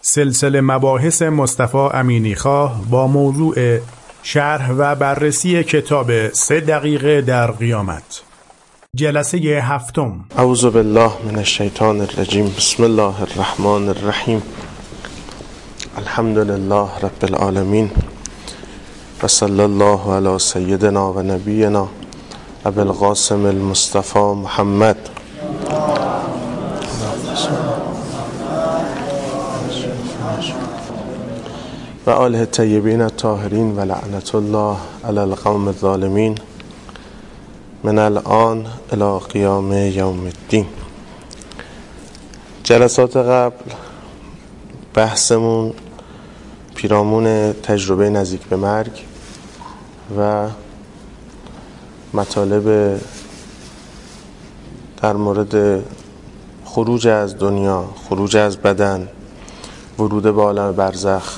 سلسله مباحث مصطفی امینیخواه با موضوع شرح و بررسی کتاب 3 دقیقه در قیامت. جلسه 7. اعوذ بالله من الشیطان الرجیم. بسم الله الرحمن الرحیم. الحمد لله رب العالمین و صلی الله علی سیدنا و نبینا ابی القاسم المصطفى محمد و آله الطیبین الطاهرین و لعنت الله علی القوم الظالمین من الان الی قیام یوم الدین. جلسات قبل بحثمون پیرامون تجربه نزدیک به مرگ و مطالب در مورد خروج از دنیا، خروج از بدن، ورود به عالم برزخ.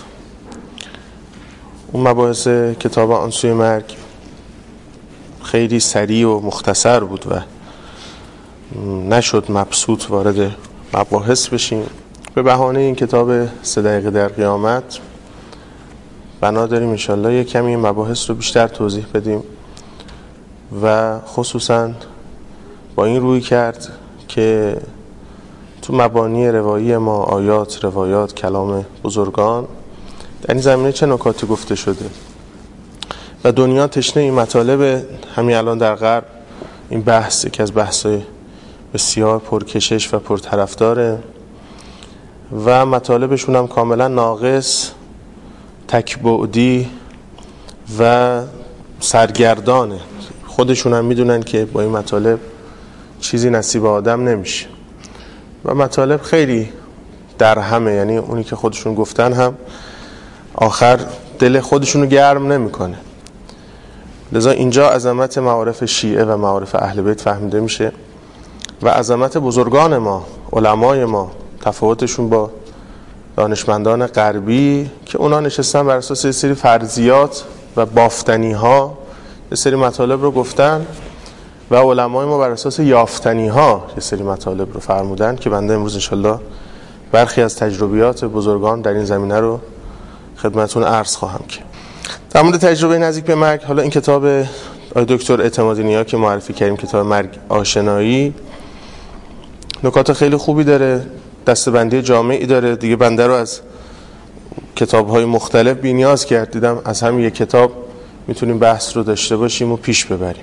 اون مباحث کتاب آن سوی مرگ خیلی سریع و مختصر بود و نشد مبسوط وارد مباحث بشیم. به بهانه این کتاب 3 دقیقه در قیامت بنا داریم انشالله یک کمی مباحث رو بیشتر توضیح بدیم و خصوصا با این روی کرد که تو مبانی روایی ما، آیات، روایات، کلام بزرگان در این زمینه چه نکاتی گفته شده و دنیا تشنه این مطالب. همین الان در غرب این بحث یکی از بحث‌های بسیار پرکشش و پرطرفداره و مطالبشون هم کاملا ناقص، تکبعدی و سرگردانه. خودشون هم میدونن که با این مطالب چیزی نصیب آدم نمیشه و مطالب خیلی در همه، یعنی اونی که خودشون گفتن هم آخر دل خودشونو گرم نمیکنه. لذا اینجا عظمت معارف شیعه و معارف اهل بیت فهمیده میشه و عظمت بزرگان ما، علمای ما، تفاوتشون با دانشمندان غربی که اونا نشستن بر اساس یه سری فرضیات و بافتنی ها یه سری مطالب رو گفتن و علمای ما بر اساس یافتنی ها یه سری مطالب رو فرمودن که بنده امروز انشالله برخی از تجربیات بزرگان در این زمینه رو خدمتون عرض خواهم کرد. در مورد تجربه نزدیک به مرگ، حالا این کتاب آقای دکتر اعتمادی نیا که معرفی کردیم، کتاب مرگ آشنایی، نکات خیلی خوبی داره، دسته‌بندی جامعی داره. دیگه بنده رو از کتاب‌های مختلف بی‌نیاز کرد، دیدم از همین یک کتاب میتونیم بحث رو داشته باشیم و پیش ببریم.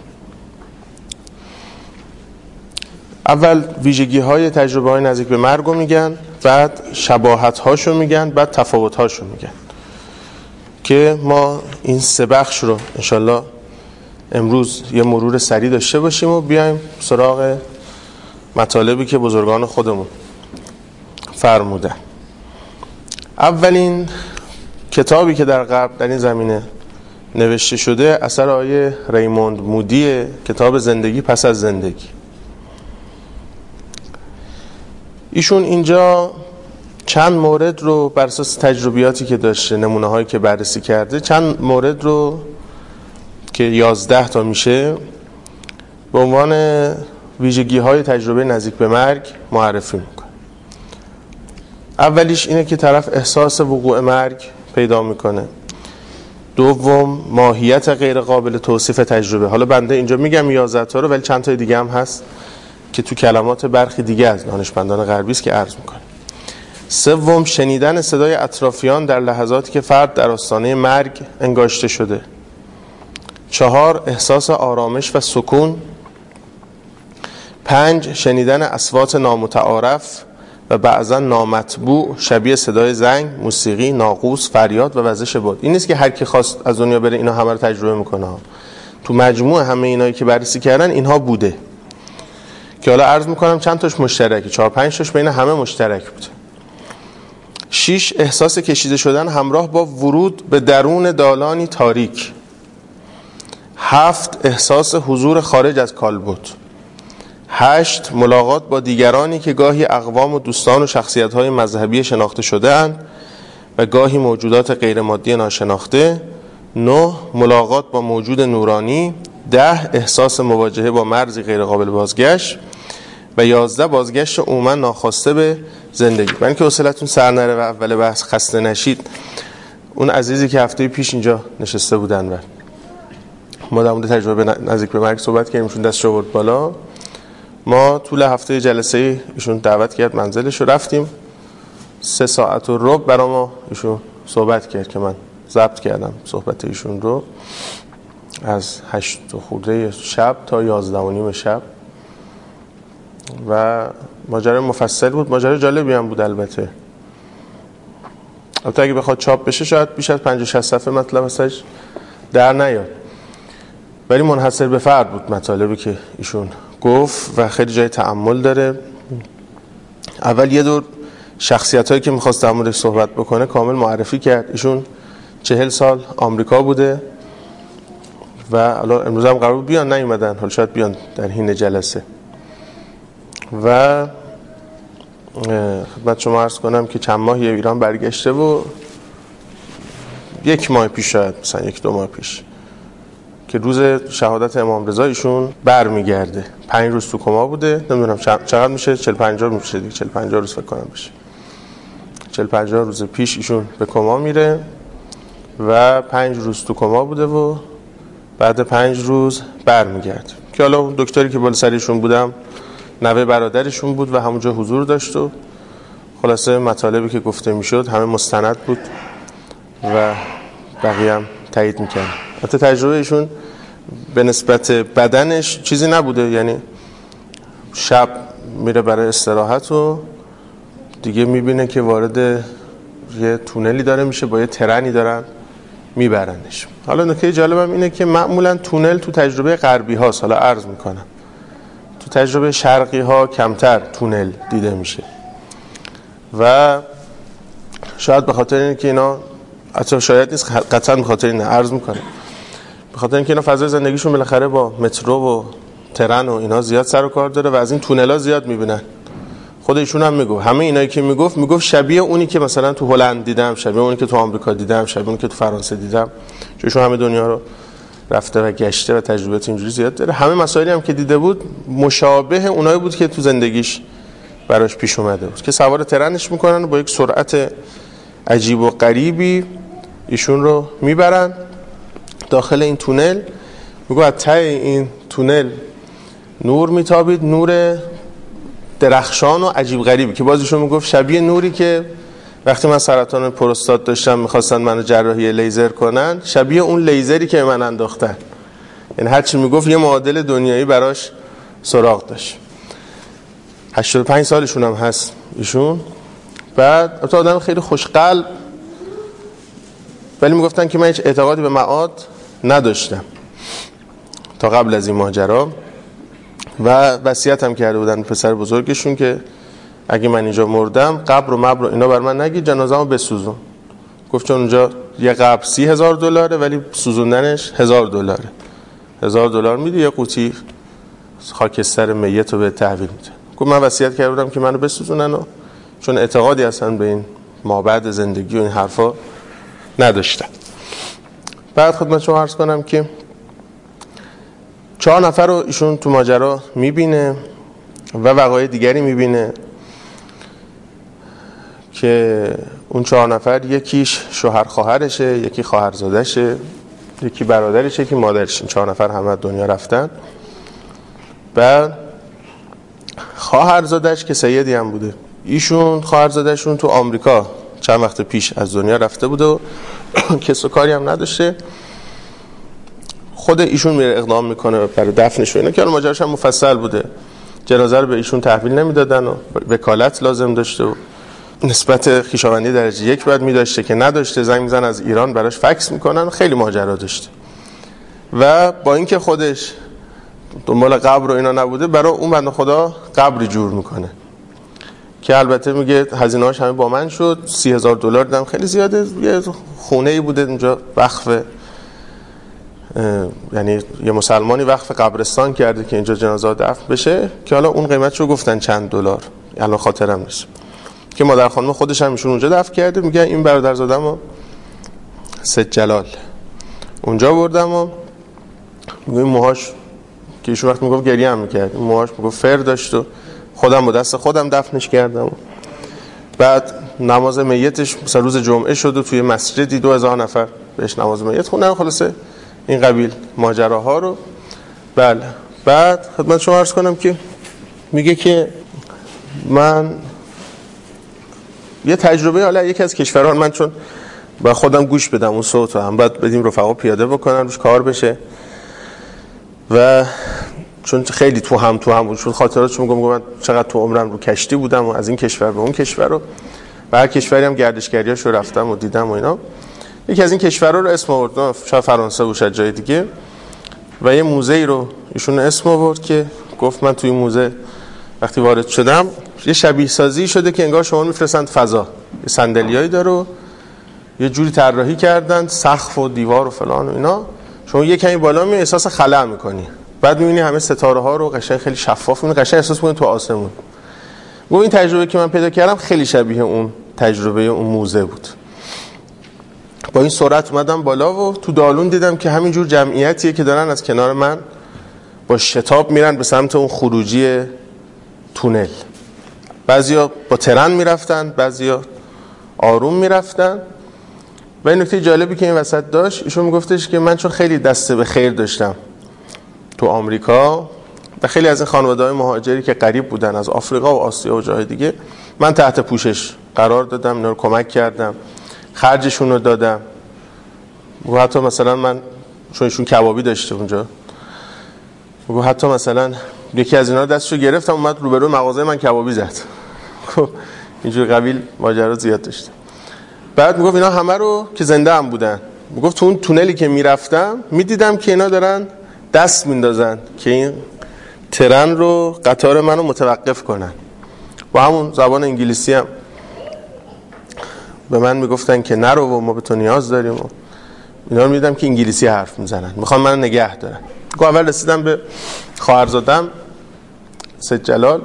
اول ویژگی‌های تجربه‌های نزدیک به مرگ رو میگن، بعد شباهت‌هاشو میگن، بعد تفاوت‌هاشو میگن که ما این 3 بخش رو انشالله امروز یه مرور سریع داشته باشیم و بیایم سراغ مطالبی که بزرگان خودمون فرمودن. اولین کتابی که در غرب در این زمینه نوشته شده اثر آقای ریموند مودی، کتاب زندگی پس از زندگی. ایشون اینجا چند مورد رو بر اساس تجربیاتی که داشته، نمونه هایی که بررسی کرده، چند مورد رو که 11 تا میشه به عنوان ویژگی های تجربه نزدیک به مرگ معرفی میکنه. اولیش اینه که طرف احساس وقوع مرگ پیدا میکنه. دوم، ماهیت غیر قابل توصیف تجربه. حالا بنده اینجا میگم 11 تا رو، ولی چند تا دیگه هم هست که تو کلمات برخی دیگه از دانشمندان غربی است که عرض میکنه. سوم، شنیدن صدای اطرافیان در لحظاتی که فرد در آستانه مرگ انگاشته شده. 4، احساس آرامش و سکون. 5، شنیدن اصوات نامتعارف و بعضا نامطبوع شبیه صدای زنگ، موسیقی، ناقوس، فریاد و وزش باد. این نیست که هر کی خواست از دنیا بره اینا همه رو تجربه میکنه. تو مجموع همه اینایی که بررسی کردن اینها بوده که حالا عرض میکنم چند تاش مشترکه، 4-5 تاش بین همه مشترک بوده. 6، احساس کشیده شدن همراه با ورود به درون دالانی تاریک. 7، احساس حضور خارج از کالبد. 8، ملاقات با دیگرانی که گاهی اقوام و دوستان و شخصیت‌های مذهبی شناخته شده اند و گاهی موجودات غیر مادی ناشناخته. 9، ملاقات با موجود نورانی. 10، احساس مواجهه با مرزی غیر قابل بازگشت و 11 بازگشت عموما ناخواسته به زندگی. من که حوصلتون سر نره و اول بحث خسته نشید، اون عزیزی که هفته پیش اینجا نشسته بودن و ما در مورد تجربه نزدیک به مرگ صحبت کردیم، ایشون دستش آورد بالا. ما طول هفته جلسه ایشون دعوت کرد منزلش رو رفتیم، 3 ساعت و ربع برای ما ایشون صحبت کرد که من ضبط کردم صحبت ایشون رو از 8 خورده شب تا 11:30 شب و ماجرا مفصل بود. ماجرا جالبی هم بود البته اگه بخواد چاپ بشه شاید بیش از 50-60 صفحه مطلب ازش در نیاد، ولی منحصر به فرد بود مطالبی که ایشون گفت و خیلی جای تأمل داره. اول یه دور شخصیتایی که می‌خواست در موردش صحبت بکنه کامل معرفی کرد. ایشون 40 سال آمریکا بوده و حالا امروز هم قرار بیان نیومدن، حالا شاید بیان در حین جلسه. و خدمت شما عرض کنم که چند ماهی ایران برگشته و 1 ماه پیش، شاید مثلا 1-2 ماه پیش که روز شهادت امام رضا ایشون برمیگرده. 5 روز تو کما بوده، نمیدونم چقدر میشه، 40-50 میشه دیگه، 40-50 روز فکر کنم بشه. 40-50 روز پیش ایشون به کما میره و 5 روز تو کما بوده و بعد 5 روز برمیگرده. که حالا اون دکتری که بالا سرشون بودم نوه برادرشون بود و همونجا حضور داشت و خلاصه مطالبی که گفته میشد همه مستند بود و بقیه هم تایید میکنه. حتی تجربه ایشون به نسبت بدنش چیزی نبوده، یعنی شب میره برای استراحت و دیگه میبینه که وارد یه تونلی داره میشه، با یه ترنی دارن میبرنش. حالا نکته جالبم اینه که معمولا تونل تو تجربه غربی هاست، حالا عرض میکنم تو تجربه شرقی ها کمتر تونل دیده میشه و شاید به خاطر اینه که اینا، حتی شاید نیست، قطعا به خاطر اینه، عرض میکنم به خاطر اینکه اینا فضای زندگیشون بالاخره با مترو و ترن و اینا زیاد سر و کار داره و از این تونلا زیاد میبینن. خود ایشون هم میگفت همه اینایی که میگفت شبیه اونی که مثلا تو هلند دیدم، شبیه اونی که تو آمریکا دیدم، شبیه اونی که تو فرانسه دیدم، چون ایشون همه دنیا رو رفته و گشته و تجربه اینجوری زیاد داره. همه مسائلی هم که دیده بود مشابه اونایی بود که تو زندگیش براش پیش اومده بود که سوار ترنش میکنن و با یک سرعت عجیب و غریبی ایشون رو میبرن داخل این تونل. میگه از ته این تونل نور میتابید، نور درخشان و عجیب غریبی که باز ایشون میگفت شبیه نوری که وقتی من سرطان پروستات داشتم میخواستن منو جراحی لیزر کنن، شبیه اون لیزری که من انداختن. یعنی هر چی میگفت یه معادل دنیایی براش سراغ داشت. 85 سالشون هم هست ایشون. بعد آدم خیلی خوشقلب، ولی میگفتن که من هیچ اعتقادی به معاد نداشتم تا قبل از این ماجرا و وصیت هم کرده بودن پسر بزرگشون که اگه من اینجا مردم قبر و مبر و اینا بر من نگید، جنازه‌مو بسوزون. گفت چون اونجا یه قبر $30,000 ولی سوزوندنش $1,000. $1,000 میدی یه قوطی خاکستر میت رو به تحویل میده. گفت من وصیت کرده بودم که منو بسوزونن و چون اعتقادی اصلا به این مابعد زندگی و این حرفا نداشتم. بعد خدمت شما عرض کنم که 4 نفر رو ایشون تو ماجرا میبینه و وقایع دیگری میبینه که اون 4 نفر یکیش شوهر خواهرشه، یکی خواهرزادشه، یکی برادرشه، یکی مادرشه. 4 نفر همه دنیا رفتن. بعد خواهرزادش که سیدی هم بوده، ایشون خواهرزادشون تو آمریکا چند وقت پیش از دنیا رفته بوده و کس و کاری هم نداشته. خود ایشون میره اقدام میکنه برای دفنش و اینا که ماجراش هم مفصل بوده. جنازه رو به ایشون تحویل نمیدادن و وکالت لازم داشته و نسبت خویشاوندی درجه 1 بعد میداشته که نداشته، زنگ میزنن از ایران براش فکس میکنن، خیلی ماجرا داشته. و با اینکه خودش دنبال قبر و اینا نبوده، برای اون بنده خدا قبری جور میکنه که البته میگه هزینه‌اش همه با من شد. $30,000 دادم، خیلی زیاده. یه خونه‌ای بوده اونجا وقف، یعنی یه مسلمانی وقف قبرستان کرده که اینجا جنازه دفن بشه که حالا اون قیمتشو گفتن چند $، الان خاطرم نیست، که مادر خانم خودش هم ایشون اونجا دفن کرده. میگه این برادرزادمو سید جلال اونجا بردم و میگه موهاش که ایشون وقت میگفت گریه هم میکرد، موهاش میگفت فر داشت و خودم با دست خودم دفنش کردم. بعد نماز میتش مثلا روز جمعه شد و توی مسجدی 2000 نفر بهش نماز میت خوندن. خلاصه این قبیل ماجراها رو. بله. بعد خدمت شما عرض کنم که میگه که من یه تجربه، حالا یکی از کشوران، من چون با خودم گوش بدم اون صوت رو، هم باید بدیم رفقا پیاده بکنن روش کار بشه و چون خیلی تو هم بود، چون خاطراتش میگم من چقدر تو عمرم رو کشتی بودم و از این کشور به اون کشور رو و هر کشوری هم گردشگریاشو رفتم و دیدم و اینا. یکی از این کشورها رو اسم آورد، شاید فرانسه بود شاید جای دیگه، و یه موزه‌ای رو ایشون اسم آورد که گفت من توی موزه وقتی وارد شدم یه شبیه سازی شده که انگار شما میفرستند فضا، یه صندلیایی داره و یه جوری طراحی کردن سقف و دیوار و فلان و اینا، شما یه کمی بالا می احساس خلأ می‌کنی، بعد می‌بینی همه ستاره ها رو قشنگ خیلی شفاف می‌بینی، قشنگ احساس می‌کنی تو آسمون. و این تجربه که من پیدا کردم خیلی شبیه اون تجربه اون موزه بود. با این سرعت اومدم بالا و تو دالون دیدم که همینجور جمعیتیه که دارن از کنار من با شتاب میرن به سمت اون خروجی تونل. بعضیا با ترن میرفتن، بعضیا آروم میرفتن. و این نکته جالبی که این وسط داشت، ایشون میگفتش که من چون خیلی دست به خیر داشتم تو آمریکا و خیلی از این خانواده‌های مهاجری که غریب بودن از آفریقا و آسیا و جای دیگه من تحت پوشش قرار دادم، اینا رو کمک کردم، خرجشون رو دادم. و حتی مثلا من چون ایشون کبابی داشته اونجا، و حتی مثلا یکی از اینا رو دستشو گرفتم اومد روبرو مغازه من کبابی زد. اینجور قبیل ماجرا زیاد داشتم. بعد میگفت اینا همه رو که زنده هم بودن، میگفت تو اون تونلی که میرفتم میدیدم که اینا دارن دست میندازن که این ترن رو قطار منو متوقف کنن. با همون زبان انگلیسی هم به من میگفتن که نرو و ما به تو نیاز داریم و اینا رو میدیدم که انگلیسی حرف میزنن، میخوان منو نگه دارن. اول رسیدم به خواهرزادم سید جلال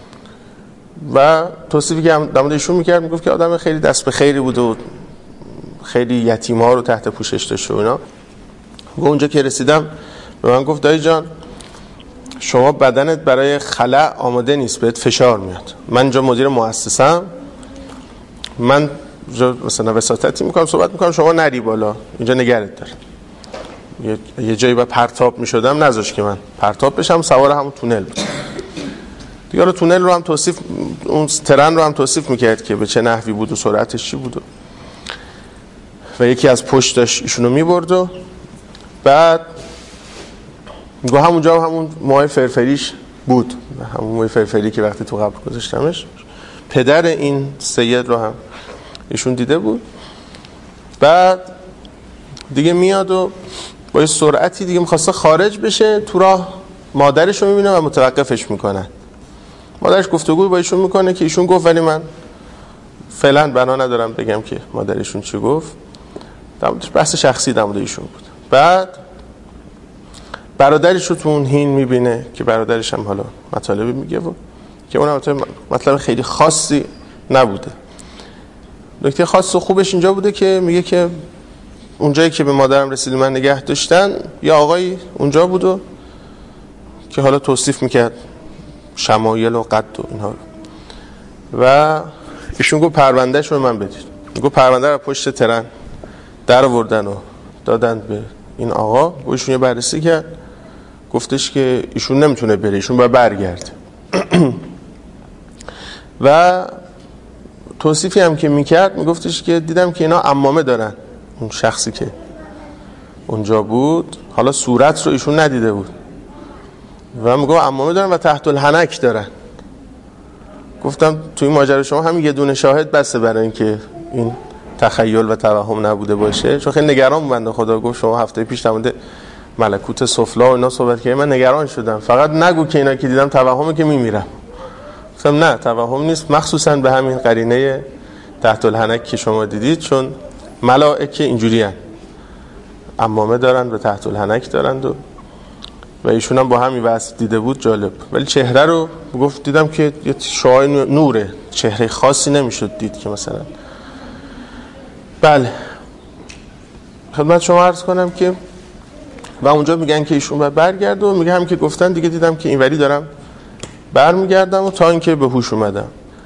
و توصیفی که در مورد ایشون میکرد، میگفت که آدم خیلی دست به خیری بود و خیلی یتیم‌ها رو تحت پوشش داشت و اینا. و اونجا که رسیدم به من گفت دایی جان شما بدنت برای خلأ آماده نیست، بهت فشار میاد. من اینجا مدیر مؤسسه‌ام، من مثلا وساطتی میکنم، صحبت میکنم، شما نری بالا، اینجا نگرت دارم. یه جایی با پرتاب میشدم نذاش که من پرتاب بشم، سوار همون تونل بود دیگه. رو تونل رو هم توصیف، اون ترن رو هم توصیف میکرد که به چه نحوی بود و سرعتش چی بود و یکی از پشتش ایشونو میبرد و بعد میگه همونجا همون موهای فرفریش بود، همون موهای فرفری که وقتی تو قبر گذاشتمش پدر این سید رو هم ایشون دیده بود. بعد دیگه میاد و با یه سرعتی دیگه میخواسته خارج بشه، تو راه مادرش رو میبینه و متوقفش میکنن. مادرش گفتگوی با ایشون میکنه که ایشون گفت ولی من فعلا بنا ندارم بگم که مادرشون چی گفت، بحث شخصی در مورد ایشون بود. بعد برادرش رو تو اون هین میبینه که برادرش هم حالا مطالبی میگه و که اون مطلب خیلی خاصی نبوده. نکته خاص و خوبش اینجا بوده که میگه که اونجایی که به مادرم رسید من نگه داشتن یا آقایی اونجا بود و که حالا توصیف میکرد شمایل و قد و اینها و ایشون گفت پروندهش رو من بدید. گفت پرونده رو پشت ترن در آوردن و دادن به این آقا و ایشون یه بررسی کرد، گفتش که ایشون نمیتونه بره، ایشون باید برگرده. و توصیفی هم که میکرد میگفتش که دیدم که اینا عمامه دارن، اون شخصی که اونجا بود حالا صورت رو ایشون ندیده بود و میگه عمامه دارن و تحت الحنک دارن. گفتم توی ماجرا شما همین یه دونه شاهد بسه برای اینکه این تخیل و توهم نبوده باشه، چون خیلی نگران بنده خدا. گفت شما هفته پیش در مورد ملکوت سفلی و اینا صحبت کردید، من نگران شدم، فقط نگو که اینا که دیدم توهمه که میمیرم. گفتم نه توهم نیست، مخصوصا به همین قرینه تحت الحنک که شما دیدید، چون ملائکه اینجوری هن، عمامه دارن و تحت الحنک دارن و ایشون هم با همین وصف دیده بود. جالب. ولی چهره رو گفت دیدم که یه شعاع نوره، چهره خاصی نمیشد دید که مثلا. بله خدمت شما عرض کنم که و اونجا میگن که ایشون باید برگرد و میگه هم که گفتن دیگه دیدم که اینوری دارم برمیگردم و تا اینکه به هوش اومدم.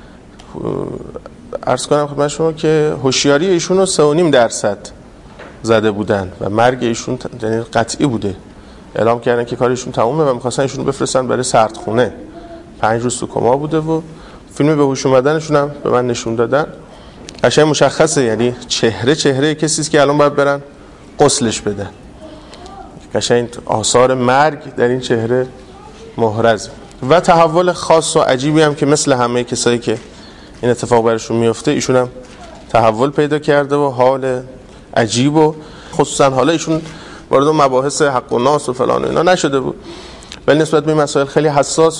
عرض کنم خدمت شما که هوشیاری ایشون رو 3.5% زده بودن و مرگ ایشون یعنی قطعی بوده. اعلام کردن که کارشون تمومه و می‌خواستن ایشون رو بفرستن برای سردخونه. 5 روز تو کما بوده و فیلم به هوش اومدنشون هم به من نشون دادن. قشنگ مشخصه، یعنی چهره کسی است که الان باید برن غسلش بدن. قشنگ آثار مرگ در این چهره محرز و تحول خاص و عجیبی هم که مثل همه کسایی که این اتفاق براشون میفته ایشون هم تحول پیدا کرده و حال عجیب و خصوصا حالا ایشون وارد مباحث حق و ناس و فلان و اینا نشده بود، ولی نسبت به این مسائل خیلی حساس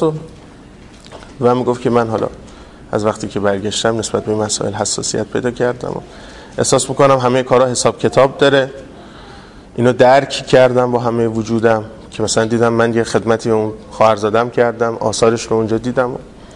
و میگفت که من حالا از وقتی که برگشتم نسبت به این مسائل حساسیت پیدا کردم و احساس میکنم همه کارا حساب کتاب داره. اینو درک کردم با همه وجودم که مثلا دیدم من یه خدمتی به اون خواهرزادم کردم، آثارش رو اونجا دیدم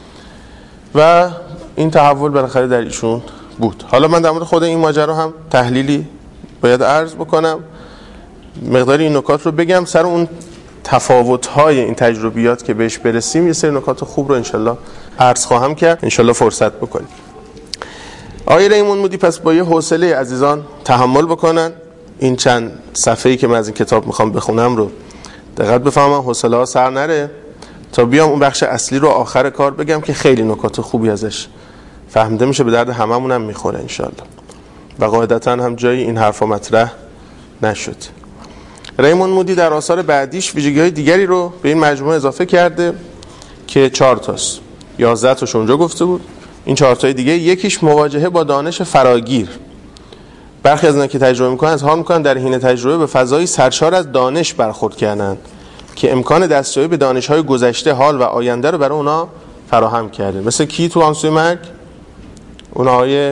و این تحول بالاخره در ایشون بود. حالا من در مورد خود این ماجرا هم تحلیلی باید عرض بکنم، مقداری این نکات رو بگم، سر اون تفاوت‌های این تجربیات که بهش برسیم یه سری نکات خوب رو انشالله عرض خواهم کرد، انشالله فرصت بکنیم. آقای ریموند مودی پس با یه حوصله عزیزان تحمل بکنن، این چند صفحه‌ای که من از این کتاب میخوام بخونم رو دقت بفهمم، حوصله ها سر نره تا بیام اون بخش اصلی رو آخر کار بگم که خیلی نکات خوبی ازش فهمیده میشه، به درد هممون هم میخوره انشالله و قاعدتا هم جایی این حرفا مطرح نشد. ریموند مودی در آثار بعدیش ویژگی‌های دیگری رو به این مجموعه اضافه کرده که 4 تاست، 11 تاش اونجا گفته بود. این 4 تای دیگه، یکیش مواجهه با دانش فراگیر. برخی از اینا که تجربه میکنن اظهار میکنن در حین تجربه به فضایی سرشار از دانش برخورد کردن که امکان دستیابی به دانش‌های گذشته، حال و آینده رو برای اونا فراهم کرده. مثل کی تو آنسوی مرگ؟ اون آقای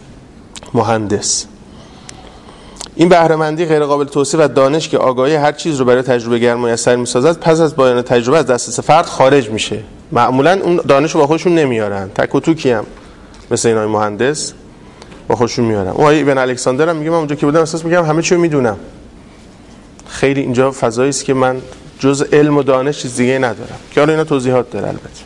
مهندس. این بهره‌مندی غیر قابل توصیف و دانش که آگاهی هر چیز رو برای تجربه گر میسر میسازد پس از پایان تجربه از دسترس فرد خارج میشه. معمولا اون دانش رو با خودشون نمیارن، تک و توکی هم مثل اینای مهندس با خودشون میارن. اون آقای ابن الکساندر هم میگه من اونجا که بودم احساس می‌کردم همه چی رو میدونم. خیلی اینجا فضایی است که من جز علم و دانش چیز دیگه ندارم که حالا اینا توضیحات داره البته.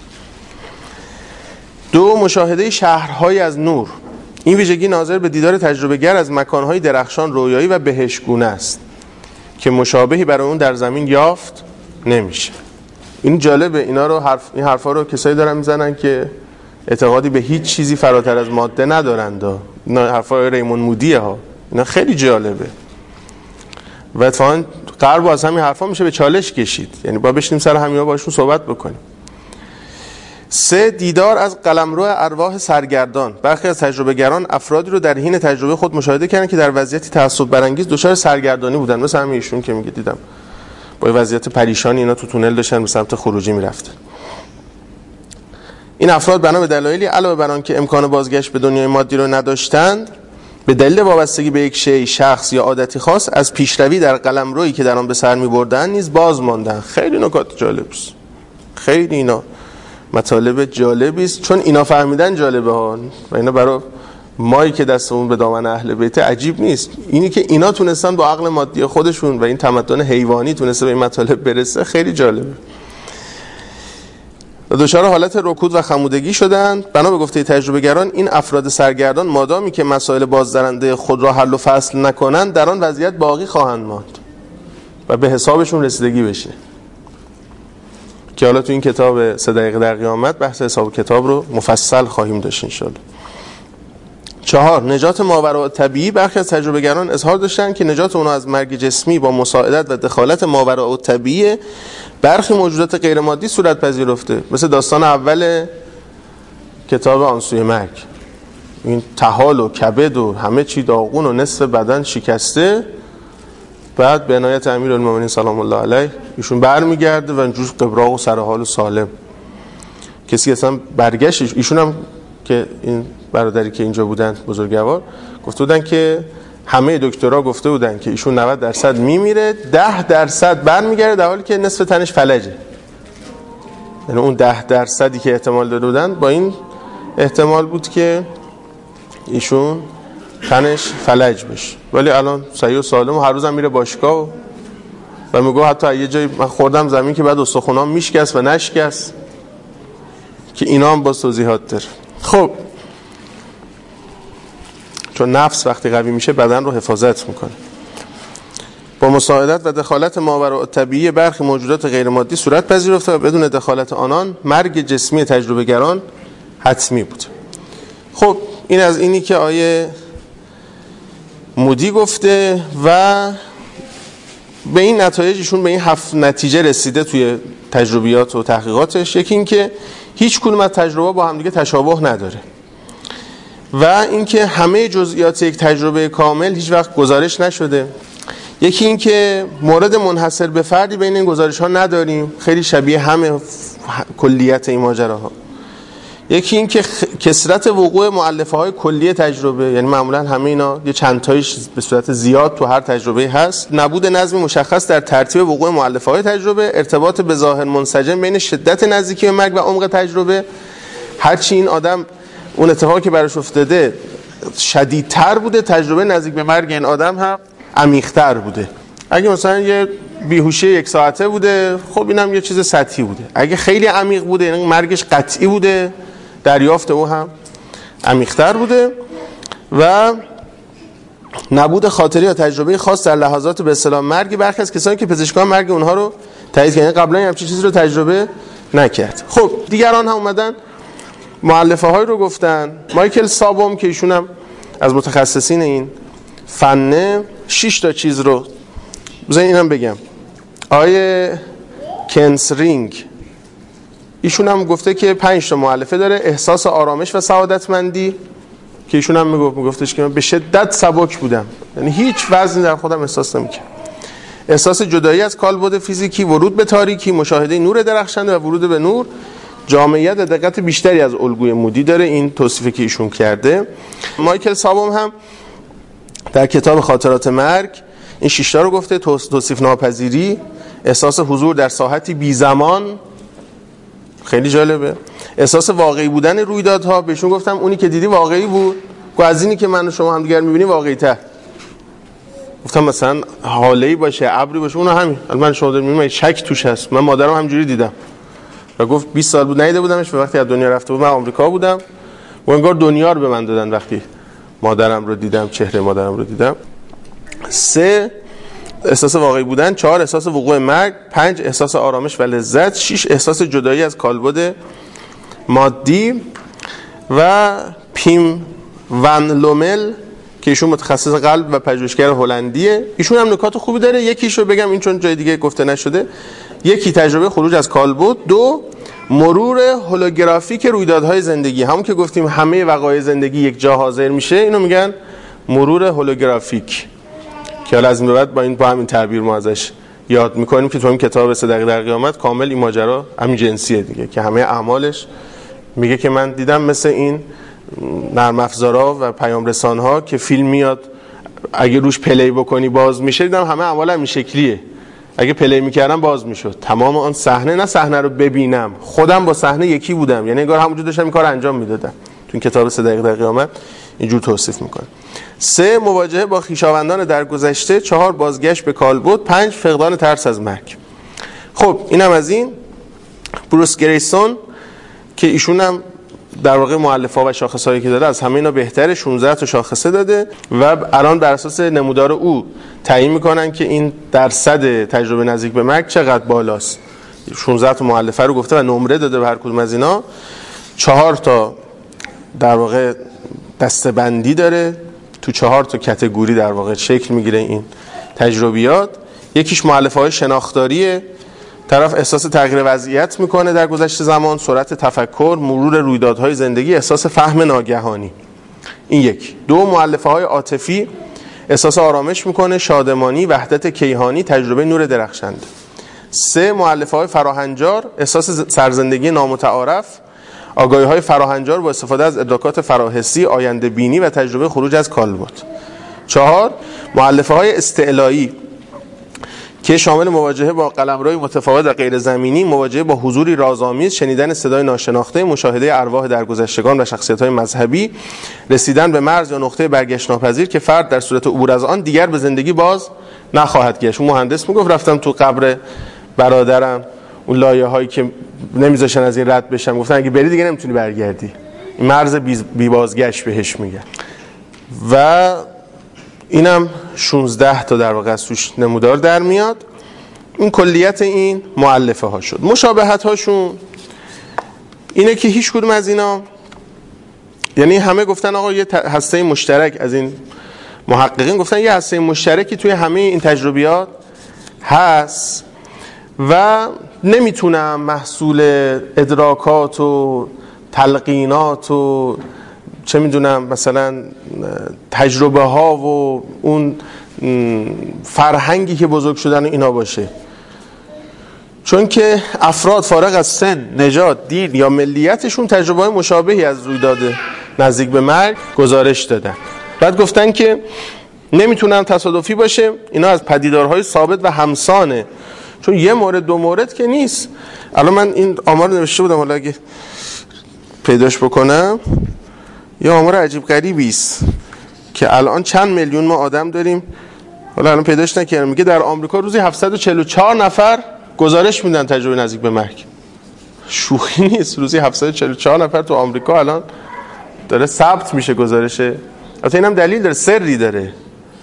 2. مشاهده شهرهای از نور. این ویژگی ناظر به دیدار تجربه‌گر از مکان‌های درخشان، رویایی و بهشتگونه است که مشابهی برای اون در زمین یافت نمیشه. این جالبه، اینا رو این حرفا رو کسایی دارن میزنن که اعتقادی به هیچ چیزی فراتر از ماده ندارند. اینا حرفای ریموند مودیه ها، اینا خیلی جالبه و اتفاقاً غرب از همین حرفا میشه به چالش کشید، یعنی با بشینیم سر همینا باشون صحبت بکنیم. 3. دیدار از قلمرو ارواح سرگردان. برخی از تجربه‌گران افرادی رو در حین تجربه خود مشاهده کردن که در وضعیتی تعصب برانگیز دچار سرگردانی بودن، مثل همین ایشون که میگه دیدم با وضعیت پریشانی اینا تو تونل داشتن به سمت خروجی میرفتن. این افراد بنا به دلایلی علاوه بر آن که امکان بازگشت به دنیای مادی رو نداشتند، به دلیل وابستگی به یک شیء، شخص یا عادتی خاص از پیشروی در قلمرویی که در آن به سر می‌بردند نیز باز ماندند. خیلی نکات جالب است. خیلی اینا مطالب جالبی است، چون اینا فهمیدن جالبه ها و اینا برای مایی که دستمون به دامن اهل بیت عجیب نیست. اینی که اینا تونستن با عقل مادی خودشون و این تمدن حیوانی تونسته به این مطالب برسه خیلی جالبه. دچار حالت رکود و خمودگی شدند. بنا به گفته تجربه‌گران این افراد سرگردان مادامی که مسائل بازدارنده خود را حل و فصل نکنند در آن وضعیت باقی خواهند ماند و به حسابشون رسیدگی بشه، که حالا تو این کتاب 3 دقیقه در قیامت بحث حساب کتاب رو مفصل خواهیم داشت انشالله. 4. نجات ماوراء طبیعی. برخی از تجربه‌گران اظهار داشتند که نجات اونها از مرگ جسمی با مساعدت و دخالت ماوراء طبیعی برخی موجودات غیر مادی صورت پذیرفته، مثل داستان اول کتاب آنسوی مرگ. این طحال و کبد و همه چی داغون و نصف بدن شکسته، بعد به عنایت امیرالمومنین سلام الله علیه ایشون برمیگرده و اینجور قبراق و سرحال و سالم. کسی اصلا برگشتش، ایشون هم که این برادری که اینجا بودن بزرگوار گفته بودن که همه دکترها گفته بودن که ایشون 90% میمیره، 10% برمیگرده در حالی که نصف تنش فلجه. یعنی اون 10% که احتمال داده بودن با این احتمال بود که ایشون تنش فلج بشه، ولی الان صحیح و سالم و هر روزم میره باشگاه و میگه حتی یه جایی من خوردم زمین که بعد استخونام میشکست و نشکست. که اینا هم با توضیحات داره. خب چون نفس وقتی قوی میشه بدن رو حفاظت میکنه. با مساعدت و دخالت ماوراءالطبیعی برخی موجودات غیر مادی صورت پذیرفته و بدون دخالت آنان مرگ جسمی تجربه گران حتمی بود. خب این از اینی که آیه مودی گفته و به این نتایجشون به این 7 نتیجه رسیده توی تجربیات و تحقیقاتش. یکی این که هیچ کدوم از تجربه با هم دیگه تشابه نداره و اینکه همه جزئیات یک تجربه کامل هیچ وقت گزارش نشده. یکی این که مورد منحصر به فردی بین این گزارش‌ها نداریم، خیلی شبیه همه کلیت این ماجراها. یکی این که کثرت وقوع مؤلفه‌های کلی تجربه، یعنی معمولا همه اینا یه چند تایش به صورت زیاد تو هر تجربه هست. نبود نظم مشخص در ترتیب وقوع مؤلفه‌های تجربه، ارتباط به ظاهر منسجم بین شدت نزدیکی به مرگ و عمق تجربه. هرچی این آدم اون اتفاقی که براش افتاده شدیدتر بوده، تجربه نزدیک به مرگ این آدم هم عمیق‌تر بوده. اگه مثلا یه بیهوشی 1 ساعته بوده، خب اینم یه چیز سطحی بوده. اگه خیلی عمیق بوده، یعنی مرگش قطعی بوده، دریافت او هم عمیق‌تر بوده. و نبود خاطره یا تجربه خاص در لحظات به اصطلاح مرگ برخی از کسانی که پزشکان مرگ اونها رو تایید کردن، قبلا همچین چیزی رو تجربه نکرد. خب دیگران هم اومدن مؤلفه‌های رو گفتن. مایکل سابوم که ایشون هم از متخصصین این فنه 6 تا چیز رو بذارین اینم بگم. آیه کنسرینگ ایشون هم گفته که 5 تا مؤلفه داره. احساس آرامش و سعادتمندی که ایشون هم میگفتش که من به شدت سبک بودم، یعنی هیچ وزنی در خودم احساس نمی‌کردم. احساس جدایی از کالبد فیزیکی، ورود به تاریکی، مشاهده نور درخشنده و ورود به نور. جامعیت و دقت بیشتری از الگوی مودی داره، این توصیفی که ایشون کرده. مایکل سابوم هم در کتاب خاطرات مرگ این 6 تا رو گفته. توصیف ناپذیری، احساس حضور در ساحتی بی زمان، خیلی جالبه. احساس واقعی بودن رویدادها، بهشون گفتم اونی که دیدی واقعی بود، گفت از اینی که من و شما هم دیگر می‌بینیم واقعی تر. گفتم مثلا حاله‌ای باشه، ابری باشه، اون همین من شما دارم می‌بینم شک توش هست. من مادرم همجوری دیدم و گفت 20 سال بود ندیده بودمش، وقتی از دنیا رفته بود من آمریکا بودم و انگار دنیا رو به من دادن وقتی مادرم رو دیدم، چهره مادرم رو دیدم. 3 احساس واقعی بودن. 4 احساس وقوع مرگ. 5 احساس آرامش و لذت. 6 احساس جدایی از کالبد مادی. و پیم ون لومل که ایشون متخصص قلب و پژوهشگر هلندیه، ایشون هم نکات خوبی داره. یکیش رو بگم این چون جای دیگه گفته نشده. یکی تجربه خروج از کالبد. 2 مرور هولوگرافیک رویدادهای زندگی، همون که گفتیم همه وقایع زندگی یک جا حاضر میشه، اینو میگن مرور هولوگرافیک که حالا از این به بعد با همین تعبیر ما ازش یاد میکنیم که تو این کتاب 3 دقیقه در قیامت کامل این ماجرا همین جنسیه دیگه، که همه اعمالش میگه که من دیدم مثل این نرم افزارا و پیام رسان‌ها که فیلم میاد اگه روش پلی بکنی باز میشه، دیدم همه اعمال همین شکلیه. اگه پلی میکردم باز میشد تمام آن صحنه، نه صحنه رو ببینم، خودم با صحنه یکی بودم، یعنی انگار همونجوری داشتم این کارو انجام میدادم. تو این کتاب 3 دقیقه در قیامت اینجور توصیف میکنه. 3 مواجهه با خویشاوندان درگذشته. 4 بازگشت به کالبد. 5 فقدان ترس از مرگ. خب اینم از این. بروس گریسون که ایشون هم در واقع مؤلفه‌ها و شاخصهایی که داره از همه اینا بهتره، 16 تا شاخصه داده و الان بر اساس نمودار او تعیین میکنن که این درصد تجربه نزدیک به مرگ چقدر بالاست. 16 تا مؤلفه رو گفته و نمره داده به هر کدوم از اینا. 4 تا در واقع دسته‌بندی داره، تو 4 تا کاتگوری در واقع شکل میگیره این تجربیات. یکیش مؤلفه‌های شناختاریه، طرف احساس تغییر وضعیت میکنه در گذشت زمان، سرعت تفکر، مرور رویدادهای زندگی، احساس فهم ناگهانی. این یک. 2 مؤلفه‌های عاطفی، احساس آرامش میکنه، شادمانی، وحدت کیهانی، تجربه نور درخشنده. 3 مؤلفه‌های فراهنجار، احساس سرزندگی نامتعارف، آگاهی‌های فراهنجار با استفاده از ادراکات فراحسی، آینده بینی و تجربه خروج از کالبد. 4 مؤلفه‌های استعلایی که شامل مواجهه با قلمروی متفاوت و غیر زمینی، مواجهه با حضوری رازآمیز، شنیدن صدای ناشناخته، مشاهده ارواح درگذشتگان و شخصیت‌های مذهبی، رسیدن به مرز یا نقطه برگشت ناپذیر که فرد در صورت عبور از آن دیگر به زندگی باز نخواهد گشت. اون مهندس میگفت رفتم تو قبر برادرم، اون لایه هایی که نمیذاشن از این رد بشن، گفتن اگه بری دیگه نمیتونی برگردی. این مرز بی بازگشت بهش میگن. و اینم 16 تا در واقع از توش نمودار در میاد. این کلیت این مؤلفه ها شد. مشابهت هاشون اینه که هیچ کدوم از اینا، یعنی همه گفتن آقا یه هسته مشترک، از این محققین گفتن یه هسته مشترکی توی همه این تجربیات هست و نمیتونم محصول ادراکات و تلقینات و چه میدونم مثلا تجربه ها و اون فرهنگی که بزرگ شدن اینا باشه، چون که افراد فارغ از سن، نژاد، دین یا ملیتشون تجربه مشابهی از رویداد نزدیک به مرگ گزارش دادن. بعد گفتن که نمیتونن تصادفی باشه، اینا از پدیدارهای ثابت و همسانه، چون یه مورد دو مورد که نیست. الان من این آمار نوشته بودم، حالا اگه پیداش بکنم، یه آمار عجیب غریبی است که الان چند میلیون ما آدم داریم، حالا الان پیداش نکردم، میگه در آمریکا روزی 744 نفر گزارش میدن تجربه نزدیک به مرگ. شوخی نیست، روزی 744 نفر تو آمریکا الان داره ثبت میشه گزارشه. البته اینم دلیل داره، سری داره.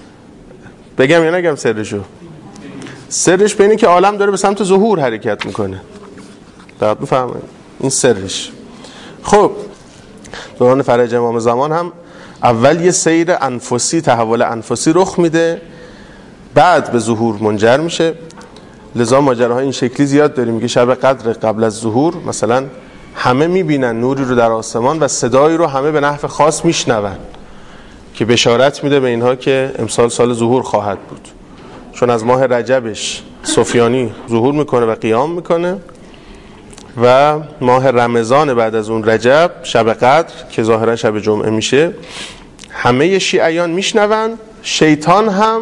بگم یا نگم سرشو؟ سرش به اینه که عالم داره به سمت ظهور حرکت میکنه. دقیق بفهمید این سرش. خب دوران فرج امام زمان هم اول یه سیر انفسی، تحول انفسی رخ میده، بعد به ظهور منجر میشه. لذا ماجراهای این شکلی زیاد داریم. میگه شب قدر قبل از ظهور مثلا همه میبینن نوری رو در آسمان و صدایی رو همه به نحو خاص میشنون که بشارت میده به اینها که امسال سال ظهور خواهد بود، چون از ماه رجبش سفیانی ظهور میکنه و قیام میکنه و ماه رمضان بعد از اون رجب شب قدر که ظاهرا شب جمعه میشه همه شیعیان میشنون. شیطان هم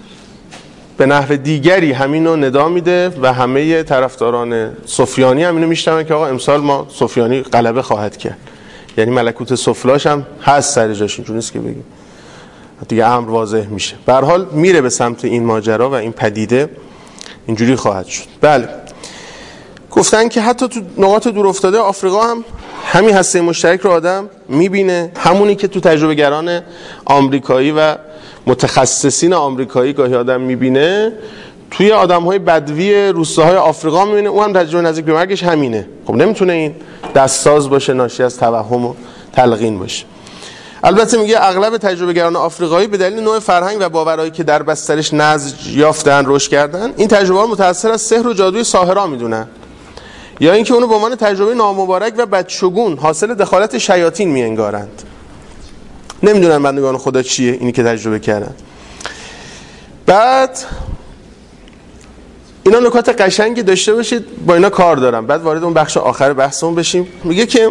به نحو دیگری همینو ندا میده و همه طرفداران سفیانی همینو میشنون که آقا امسال ما سفیانی غلبه خواهد کرد. یعنی ملکوت سفلاش هم هست سر جاش، اینجوری نیست که بگیم دیگه امر واضح میشه. به هر حال میره به سمت این ماجرا و این پدیده اینجوری خواهد شد. بله، گفتن که حتی تو نقاط دور افتاده آفریقا هم همین هسته مشترک رو آدم میبینه، همونی که تو تجربه گران آمریکایی و متخصصین آمریکایی گاهی آدم میبینه توی آدم‌های بدوی روستاهای آفریقا میبینه. اون هم تجربه نزدیک به مرگش همینه. خب نمیتونه این دستساز باشه، ناشی از توهم و تلقین باشه. البته میگه اغلب تجربه گران آفریقایی به دلیل نوع فرهنگ و باورایی که در بسترش نسج یافتن، رشد کردن، این تجربه رو متأثر از سحر و جادوی ساحرا میدونن، یا اینکه اونو به عنوان تجربه نامبارک و بدشگون حاصل دخالت شیاطین میانگارند. نمیدونن بندگان خدا چیه اینی که تجربه کردن. بعد اینا نکات قشنگی داشته باشید، با اینا کار دارم، بعد وارد اون بخش آخر بحثمون بشیم. میگه که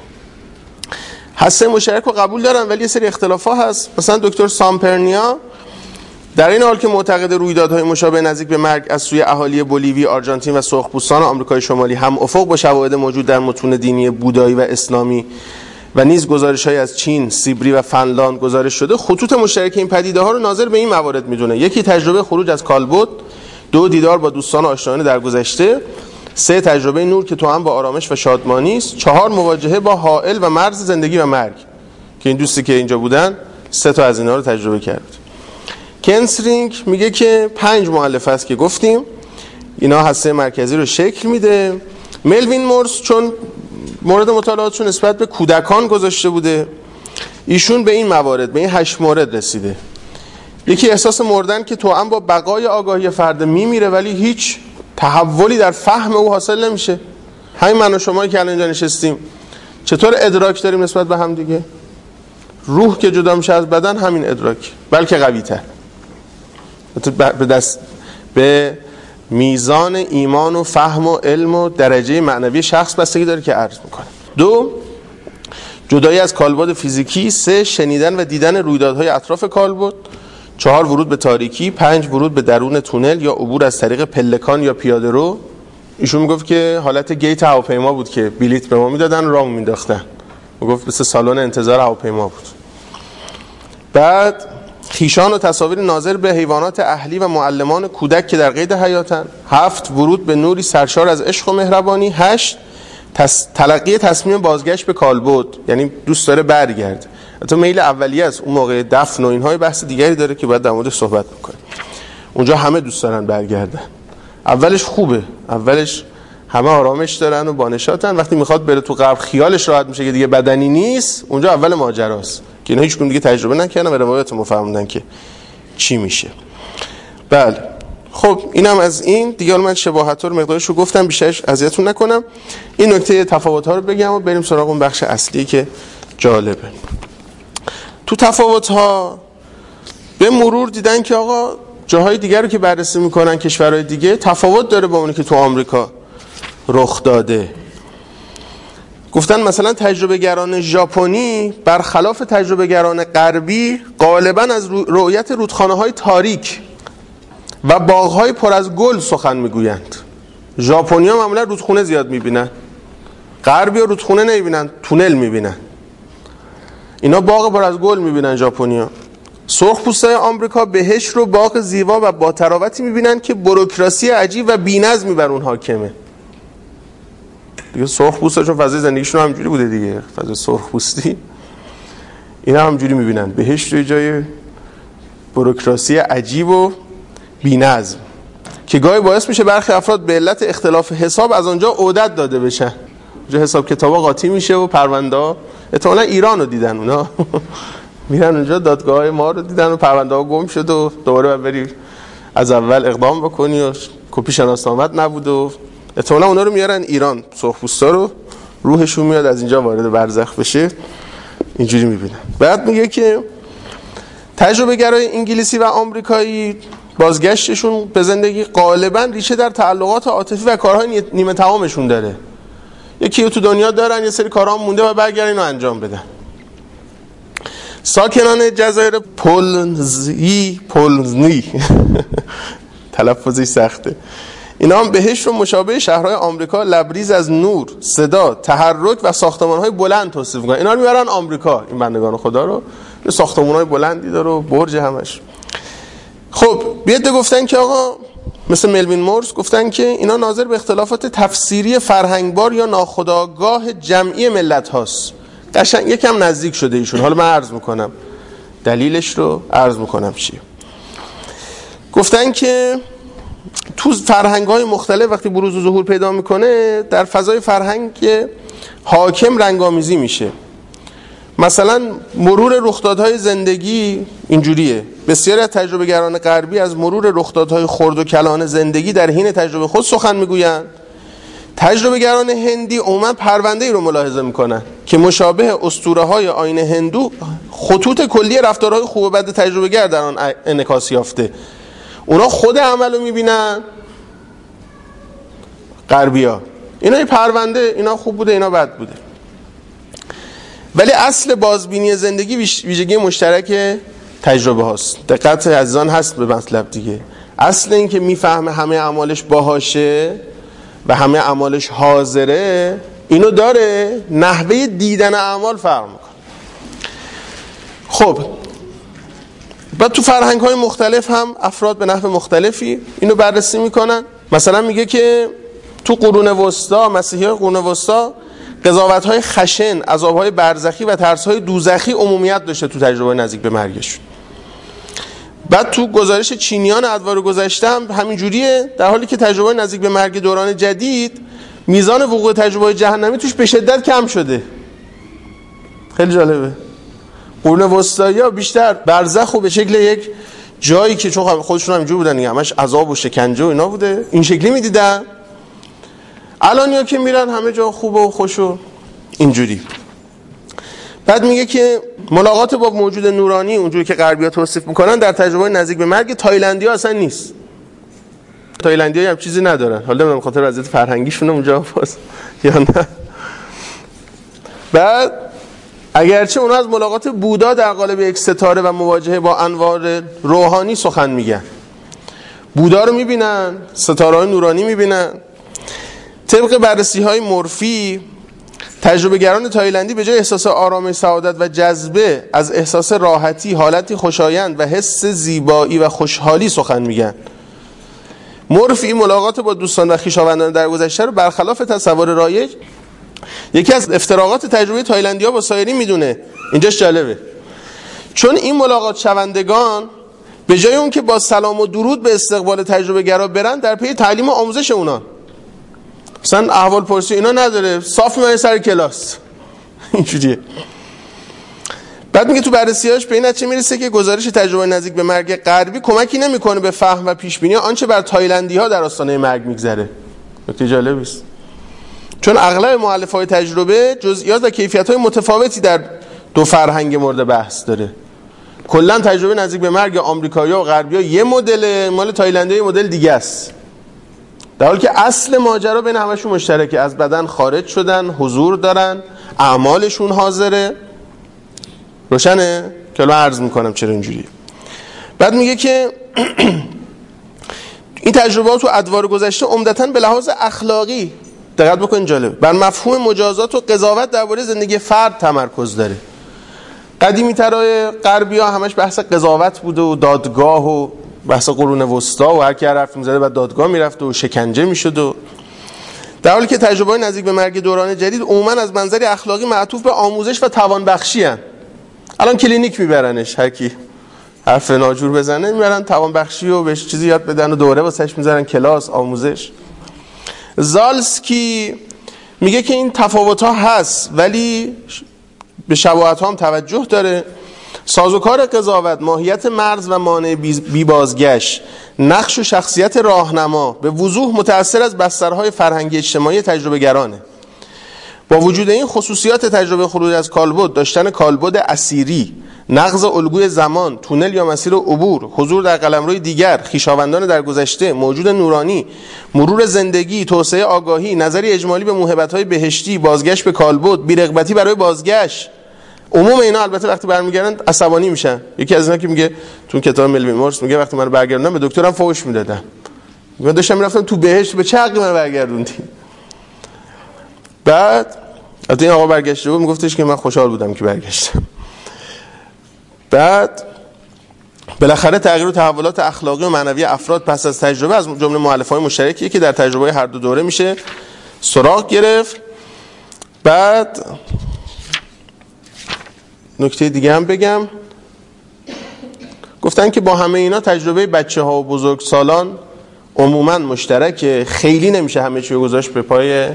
هسته مشترک رو قبول دارن ولی یه سری اختلافا هست. مثلا دکتر سامپرنیا در این حال که معتقد رویدادهای مشابه نزدیک به مرگ از سوی اهالی بولیوی، آرژانتین و سرخپوستان آمریکای شمالی هم افق با شواهد موجود در متون دینی بودایی و اسلامی و نیز گزارش‌های از چین، سیبری و فنلاند گزارش شده، خطوط مشترک این پدیده‌ها رو ناظر به این موارد میدونه: یکی تجربه خروج از کالبد، 2 دیدار با دوستان آشنایان در گذشته، 3 تجربه نور که توأم با آرامش و شادمانی است، 4 مواجهه با حائل و مرز زندگی و مرگ که این دوستی که اینجا بودن 3 تا از اینا رو تجربه کرد. کنسرینگ میگه که 5 مؤلفه است که گفتیم اینا هسته مرکزی رو شکل میده. ملوین مورس چون مورد مطالعاتشون نسبت به کودکان گذاشته بوده، ایشون به این موارد، به این 8 مورد رسیده. یکی احساس مردن که توأم با بقای آگاهی فرد میمیره ولی هیچ تحولی در فهم او حاصل نمیشه. همین من و شمایی که الان اینجا نشستیم چطور ادراک داریم نسبت به هم دیگه؟ روح که جدا میشه از بدن همین ادراک، بلکه قوی تر. به میزان ایمان و فهم و علم و درجه معنوی شخص بستگی داره که عرض میکنه. 2 جدایی از کالبد فیزیکی. 3 شنیدن و دیدن رویدادهای اطراف کالبد. 4 ورود به تاریکی. 5 ورود به درون تونل یا عبور از طریق پلکان یا پیاده رو. ایشون میگفت که حالت گیت هواپیما بود که بلیت به ما میدادن و راه مینداختن. میگفت مثل سالن انتظار هواپیما بود. بعد خیشان و تصاویر ناظر به حیوانات اهلی و معلمان کودک که در قید حیاتن. 7 ورود به نوری سرشار از عشق و مهربانی. 8 تلقی تصمیم بازگشت به کالبد، یعنی دوست داره برگرد. حتی میل اولیه است، اون موقع دفن و اینهای بحث دیگری داره که باید در موردش صحبت بکنه. اونجا همه دوست دارن برگردن. اولش خوبه، اولش همه آرامش دارن و بانشاتن. وقتی میخواد بره تو قبر خیالش راحت میشه که دیگه بدنی نیست، اونجا اول ماجراست که اینا هیچ کدوم دیگه تجربه نکردن و روایت مفهموندن که چی میشه. بله خب اینم از این دیگه. من شباهت‌ها رو مقدارش رو گفتم، بیشترش اذیتتون نکنم. این نکته تفاوت‌ها رو بگم و بریم سراغ اون بخش اصلی که جالبه. تو تفاوت‌ها به مرور دیدن که آقا جاهای دیگر رو که بررسی میکنن کشورهای دیگه تفاوت داره با اونی که تو آمریکا رخ داده. گفتن مثلا تجربه گران ژاپنی برخلاف تجربه گران غربی غالبا از رؤیت رودخانه‌های تاریک و باغ‌های پر از گل سخن میگویند. ژاپنی‌ها معمولا رودخونه زیاد میبینن، غربی‌ها رودخونه نمیبینن، تونل میبینن. اینا باغ پر از گل میبینن ژاپنی‌ها. سرخپوستای آمریکا بهشت رو باغ زیبا و با تراوتی میبینن که بوروکراسی عجیب و بی‌نظمی بر اون حاکمه. دیگه سرخپوستا چون فضای زندگیشون همجوری بوده دیگه، فضای سرخپوستی، اینا همجوری میبینن بهشت رو جای بوروکراسی عجیب و بی‌نظم که گاهی باعث میشه برخی افراد به علت اختلاف حساب از اونجا عودت داده بشن. اونجا حساب کتابا قاطی میشه و پرونده‌ها، احتمالاً ایران رو دیدن اونا میرن اونجا دادگاه‌های ما رو دیدن و پرونده‌ها گم شد و دوباره بری از اول اقدام بکنی و کپی شناسنامه‌ات نبود و احتمالاً اونا رو میارن ایران. سرخپوستا رو روحشون میاد از اینجا وارد برزخ بشه، اینجوری میبینن. بعد میگه که تجربه گرای انگلیسی و آمریکایی بازگشتشون به زندگی غالباً ریشه در تعلقات عاطفی و کارهای نیمه تمامشون داره. یکی تو دنیا دارن، یه سری کارها مونده و برگردن و انجام بدن. ساکنان جزایر پولنزی تلفظش سخته، اینا هم بهشت رو مشابه شهرهای آمریکا لبریز از نور، صدا، تحرک و ساختمان‌های بلند توصیف می‌کنن. اینا رو میبرن آمریکا، این بندگان خدا رو، یه ساختمان‌های بلندی داره و برج همش. خب بیاد گفتن که آقا مثل ملوین مورس گفتن که اینا ناظر به اختلافات تفسیری فرهنگبار یا ناخودآگاه جمعی ملت هاست. قشنگ یکم نزدیک شده ایشون. حالا من عرض میکنم دلیلش رو، عرض میکنم چیه. گفتن که تو فرهنگ‌های مختلف وقتی بروز و ظهور پیدا میکنه در فضای فرهنگ حاکم رنگامیزی میشه. مثلا مرور رخدادهای زندگی اینجوریه. بسیاری از تجربه گران غربی از مرور رخدادهای خرد و کلان زندگی در حین تجربه خود سخن میگویند. تجربه گران هندی عموما پرونده‌ای رو ملاحظه میکنن که مشابه اسطوره‌های آیین هندو خطوط کلی رفتارهای خوب و بد تجربه گر در آن انعکاس یافته. اونا خود عمل رو میبینن، غربی‌ها اینا پرونده، اینا خوب بوده اینا بد بوده. ولی اصل بازبینی زندگی ویژگی مشترک تجربه هاست. دقت عزیزان هست به مطلب دیگه. اصل این که میفهمه همه اعمالش باهاشه و همه اعمالش حاضره، اینو داره. نحوه دیدن اعمال فرق میکنه. خب بعد تو فرهنگ های مختلف هم افراد به نحو مختلفی اینو بررسی میکنن. مثلا میگه که تو قرون وسطا، مسیحیای قرون وسطا، قضاوت‌های خشن، عذاب‌های برزخی و ترس‌های دوزخی عمومیت داشته تو تجربه نزدیک به مرگشون. بعد تو گزارش چینیان ادوار گذشته هم همین جوریه، در حالی که تجربه نزدیک به مرگ دوران جدید میزان وقوع تجربه جهنمی توش به شدت کم شده. خیلی جالبه. قرون وسطایی‌ها بیشتر برزخ و به شکل یک جایی که چون خودشون هم اینجور بودن دیگه، همش عذاب و شکنجه و اینا بوده، این شکلی می‌دیدن. الانیا که میرن همه جا خوب و خوش و اینجوری. بعد میگه که ملاقات با موجود نورانی اونجوری که غربی‌ها توصیف میکنن در تجربه نزدیک به مرگ تایلندی‌ها اصلا نیست. تایلندی‌ها هم چیزی ندارن. حالا نمیدونم خاطر وضعیت فرهنگیشون اونجا باز یا نه. بعد اگرچه اونا از ملاقات بودا در قالب یک ستاره و مواجهه با انوار روحانی سخن میگن. بودا رو میبینن، ستاره‌های نورانی میبینن. طبق بررسی‌های مورفی تجربه گران تایلندی به جای احساس آرامش، سعادت و جذبه از احساس راحتی، حالتی خوشایند و حس زیبایی و خوشحالی سخن میگن. مورفی ملاقات با دوستان و خویشاوندان درگذشته رو برخلاف تصور رایج یکی از افتراقات تجربه تایلندی‌ها با سایرین میدونه. اینجاش جالبه، چون این ملاقات شوندگان به جای اون که با سلام و درود به استقبال تجربه گرا برن، در پی تعلیم و آموزش اونا. مثلا احوال پرسی اینا نداره، صاف میاد سر کلاس اینجوریه. بعد میگه تو بررسی‌هاش به این نتیجه میرسه که گزارش تجربه نزدیک به مرگ غربی کمکی نمیکنه به فهم و پیش بینی آنچه بر تایلندی‌ها در آستانه مرگ میگذره. نکته جالبی است، چون اغلب مؤلفه‌های تجربه جزئیات و کیفیت‌های متفاوتی در دو فرهنگ مورد بحث داره. کلا تجربه نزدیک به مرگ آمریکایی‌ها و غربی‌ها یه مدل، مال تایلندی‌ها یه مدل دیگه است، در حالی که اصل ماجرا بین همشون مشترکه. از بدن خارج شدن، حضور دارن، اعمالشون حاضره. روشنه که الان عرض میکنم چرا اینجوریه. بعد میگه که این تجربات و ادوار گذشته عمدتاً به لحاظ اخلاقی، دقت بکنین جالب، بر مفهوم مجازات و قضاوت درباره زندگی فرد تمرکز داره. قدیمی ترای غربی‌ها همش بحث قضاوت بوده و دادگاه و بحث قرون وسطا و هر کی حرف می‌زده بعد دادگاه میرفت و شکنجه میشد، و در حالی که تجربه‌های نزدیک به مرگ دوران جدید عموماً از منظر اخلاقی معطوف به آموزش و توانبخشی هستند. الان کلینیک میبرنش، هر کی حرف ناجور بزنه میبرن توانبخشی و بهش چیزی یاد بدن و دوره واسش میذارن، کلاس آموزش. زالسکی میگه که این تفاوت‌ها هست ولی به شباهت‌ها هم توجه داره. سازوکار قضاوت، ماهیت مرز و مانع بی بازگشت، نقش و شخصیت راهنما به وضوح متأثر از بسترهای فرهنگی اجتماعی تجربه گرانه. با وجود این خصوصیات تجربه خروج از کالبد، داشتن کالبد اسیری، نقض الگوی زمان، تونل یا مسیر عبور، حضور در قلمروی دیگر، خویشاوندان در گذشته، موجود نورانی، مرور زندگی، توسعه آگاهی، نظری اجمالی به موهبت‌های بهشتی، بازگشت به کالبد، بی‌رغبتی برای بازگشت، عموم اینا البته وقتی برمیگردن عصبانی میشن. یکی از اینا که میگه تو کتاب ملوین مورس میگه وقتی منو برگردوندن به دکترم فوش میدادن، من داشتم میرفتم تو بهشت، به چه حقی منو برگردوندی؟ بعد البته این آقا برگشته بود میگفتش که من خوشحال بودم که برگشتم. بعد بالاخره تغییر و تحولات اخلاقی و معنوی افراد پس از تجربه از جمله مؤلفه‌های مشترکی که در تجربه هر دو دوره میشه سراغ گرفت. بعد نکته دیگه هم بگم، گفتن که با همه اینا تجربه بچه‌ها و بزرگسالان عموماً مشترکه، خیلی نمیشه همه چی رو گذاشت به پای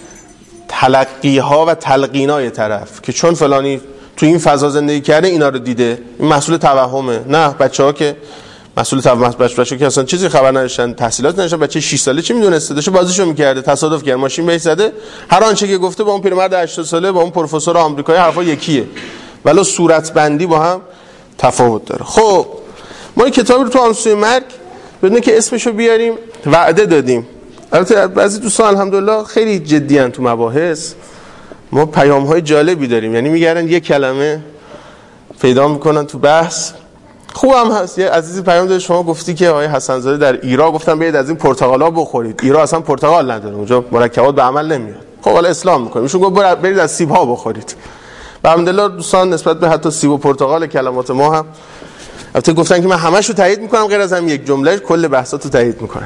تلقی‌ها و تلقینای طرف که چون فلانی تو این فضا زندگی کرده اینا رو دیده، این مسئول توهمه. نه، بچه‌ها که مسئول توهم، بچه‌ها که اصلا چیزی خبر نداشتن، تحصیلات نداشتن، بچه 6 ساله چی میدونسته؟ داشته بازیشو می‌کرده، تصادف کرد، ماشین بهش زده، هر آنچه که گفته با اون پیرمرد 80 ساله با اون پروفسور آمریکایی حرفا یکیه، ولی صورت بندی با هم تفاوت داره. خب ما این کتاب رو تو آنسوی مرگ بدون که اسمشو بیاریم وعده دادیم. البته بعضی دوستان الحمدلله خیلی جدیان تو مباحث، ما پیام‌های جالبی داریم، یعنی میگردن یک کلمه پیدا میکنن تو بحث. خوبم هست. یه عزیزی پیام داد، شما گفتی که آقای حسن زاده در ایران گفتن برید از این پرتقالا بخورید، ایران اصلا پرتقال نداره، اونجا مرکبات به عمل نمیاد. خب حالا اسلام میکنیم، ایشون گفت برید از سیب‌ها بخورید. و الحمدلله دوستان نسبت به حتی سیب و پرتقال کلمات ما هم البته گفتن که من همه‌شو تایید میکنم غیر از هم یک جمله، کل بحثاتو تایید میکنم.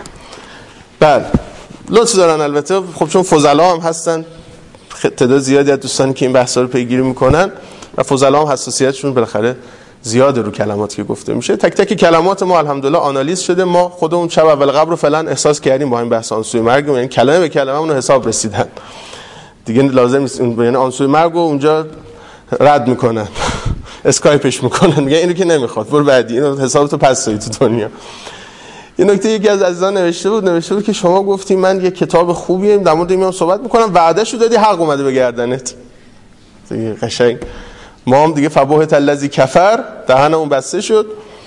بله لطف دارن البته، خب چون فضلا هم هستن، تعداد زیادی از دوستانی که این بحثا رو پیگیری میکنن و فضلا هم حساسیتشون بالاخره زیاده رو کلماتی که گفته میشه. تک تک کلمات ما الحمدلله آنالیز شده، ما خودمون شب اول قبر رو فعلا احساس کردیم با این بحث آنسوی مرگ، یعنی کلمه به کلمه اون حساب رسیدن دیگه، لازم نیست یعنی آنسوی مرگ رو اونجا رد میکنن اسکایپش میکنن، میگن اینو که نمیخواد برو بعدی، اینو حسابتو پس دادی تو دنیا. این نکته یکی از عزیزان نوشته بود که شما گفتی من یه کتاب خوبیه در مورد اینم صحبت میکنم، وعدهشو دادی حق اومده به گردنت. دیگه قشنگ ما هم دیگه فبوهت الذی کفر دهنمون بسته شد.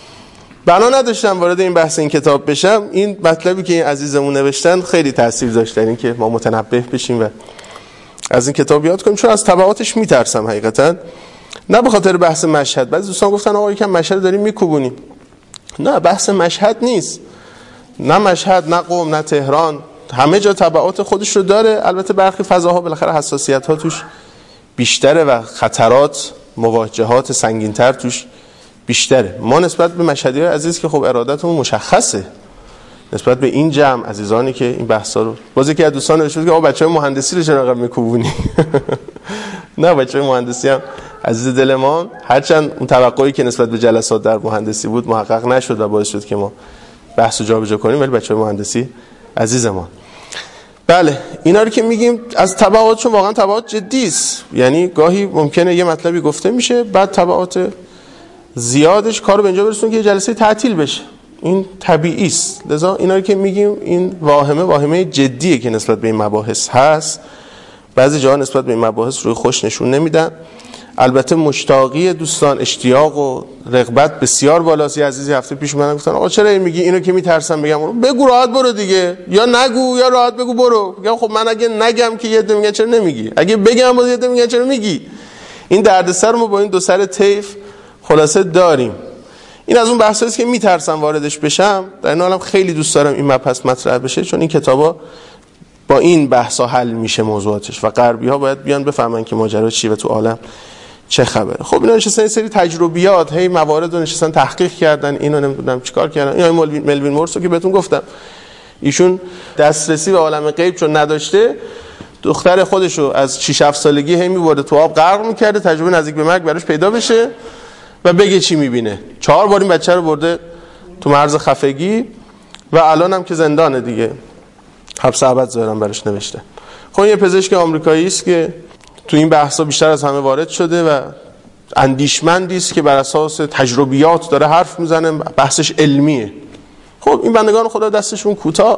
بنا نداشتم وارد این بحث این کتاب بشم. این مطلبی که این عزیزمون نوشتن خیلی تاثیر داشت در این که ما متنبه بشیم و از این کتاب یاد کنیم، چون از تبعاتش میترسم حقیقتا. نه به خاطر بحث مشهد، بعضی دوستان گفتن آقا یکم مشهد داریم میکوبونیم. نه بحث مشهد نیست، نه مشهد، نه قم، نه تهران، همه جا تبعات خودش رو داره. البته برخی فضاها بالاخره حساسیت ها توش بیشتره و خطرات، مواجهات سنگین‌تر توش بیشتره. ما نسبت به مشهدی‌های عزیز که خب ارادتمون مشخصه، نسبت به این جمع عزیزانی که این بحثا رو، بازی که از دوستان نوشته که آقا بچه‌های مهندسی رو چرا انقدر میکوبونی؟ نه، بچه‌های مهندسی هم عزیز دلمان، هرچند اون توقعی که نسبت به جلسات در مهندسی بود محقق نشد و باعث شد که ما بحث رو جابجا کنیم، ولی بچه‌های مهندسی عزیز ما. بله، اینا رو که میگیم از تبعاتشون واقعا تبعات جدی است. یعنی گاهی ممکنه یه مطلبی گفته میشه بعد تبعات زیادش کارو به اینجا برسونه که یه جلسه تعطیل بشه. این طبیعی است. لذا اینا رو که میگیم این واهمه جدیه که نسبت به این مباحث هست. بعضی جاها نسبت به این مباحث روی خوش نشون نمیدن. البته مشتاقی دوستان، اشتیاق و رغبت بسیار بالاست. عزیزی هفته پیش من گفتن آقا چرا این میگی؟ اینو که میترسم بگم. اونو بگو راحت برو دیگه، یا نگو یا راحت بگو برو. میگم خب من اگه نگم که یه عده میگن چرا نمیگی، اگه بگم باز یه عده میگن چرا میگی. این دردسر رو با این دو سر طیف خلاصه داریم. این از اون بحثایی است که میترسم واردش بشم. در این حالم خیلی دوست دارم این مبحث مطرح بشه، چون این کتابا با این بحثا حل میشه موضوعاتش و غربی‌ها باید بیان بفهمن که ماجرا چیه و تو عالم چه خبره. خب اینا نشستن این سری تجربیات، هی موارد رو نشستن تحقیق کردن، اینو نمیدونم چیکار کردن. این ملوین مورس رو که بهتون گفتم، ایشون دسترسی به عالم غیب چون نداشته، دختر خودش رو از 6-7 سالگی هی می‌برده تو آب غرق می‌کرده، تجربه نزدیک به مرگ براش پیدا بشه و بگه چی می‌بینه. 4 بار این بچه رو برده تو مرز خفگی و الان هم که زندانه دیگه، حبس ابد ظاهرا براش نوشته. خب یه پزشک آمریکایی است که تو این بحثا بیشتر از همه وارد شده و اندیشمندی است که بر اساس تجربیات داره حرف میزنه، بحثش علمیه. خب این بندگان خدا دستشون کوتاه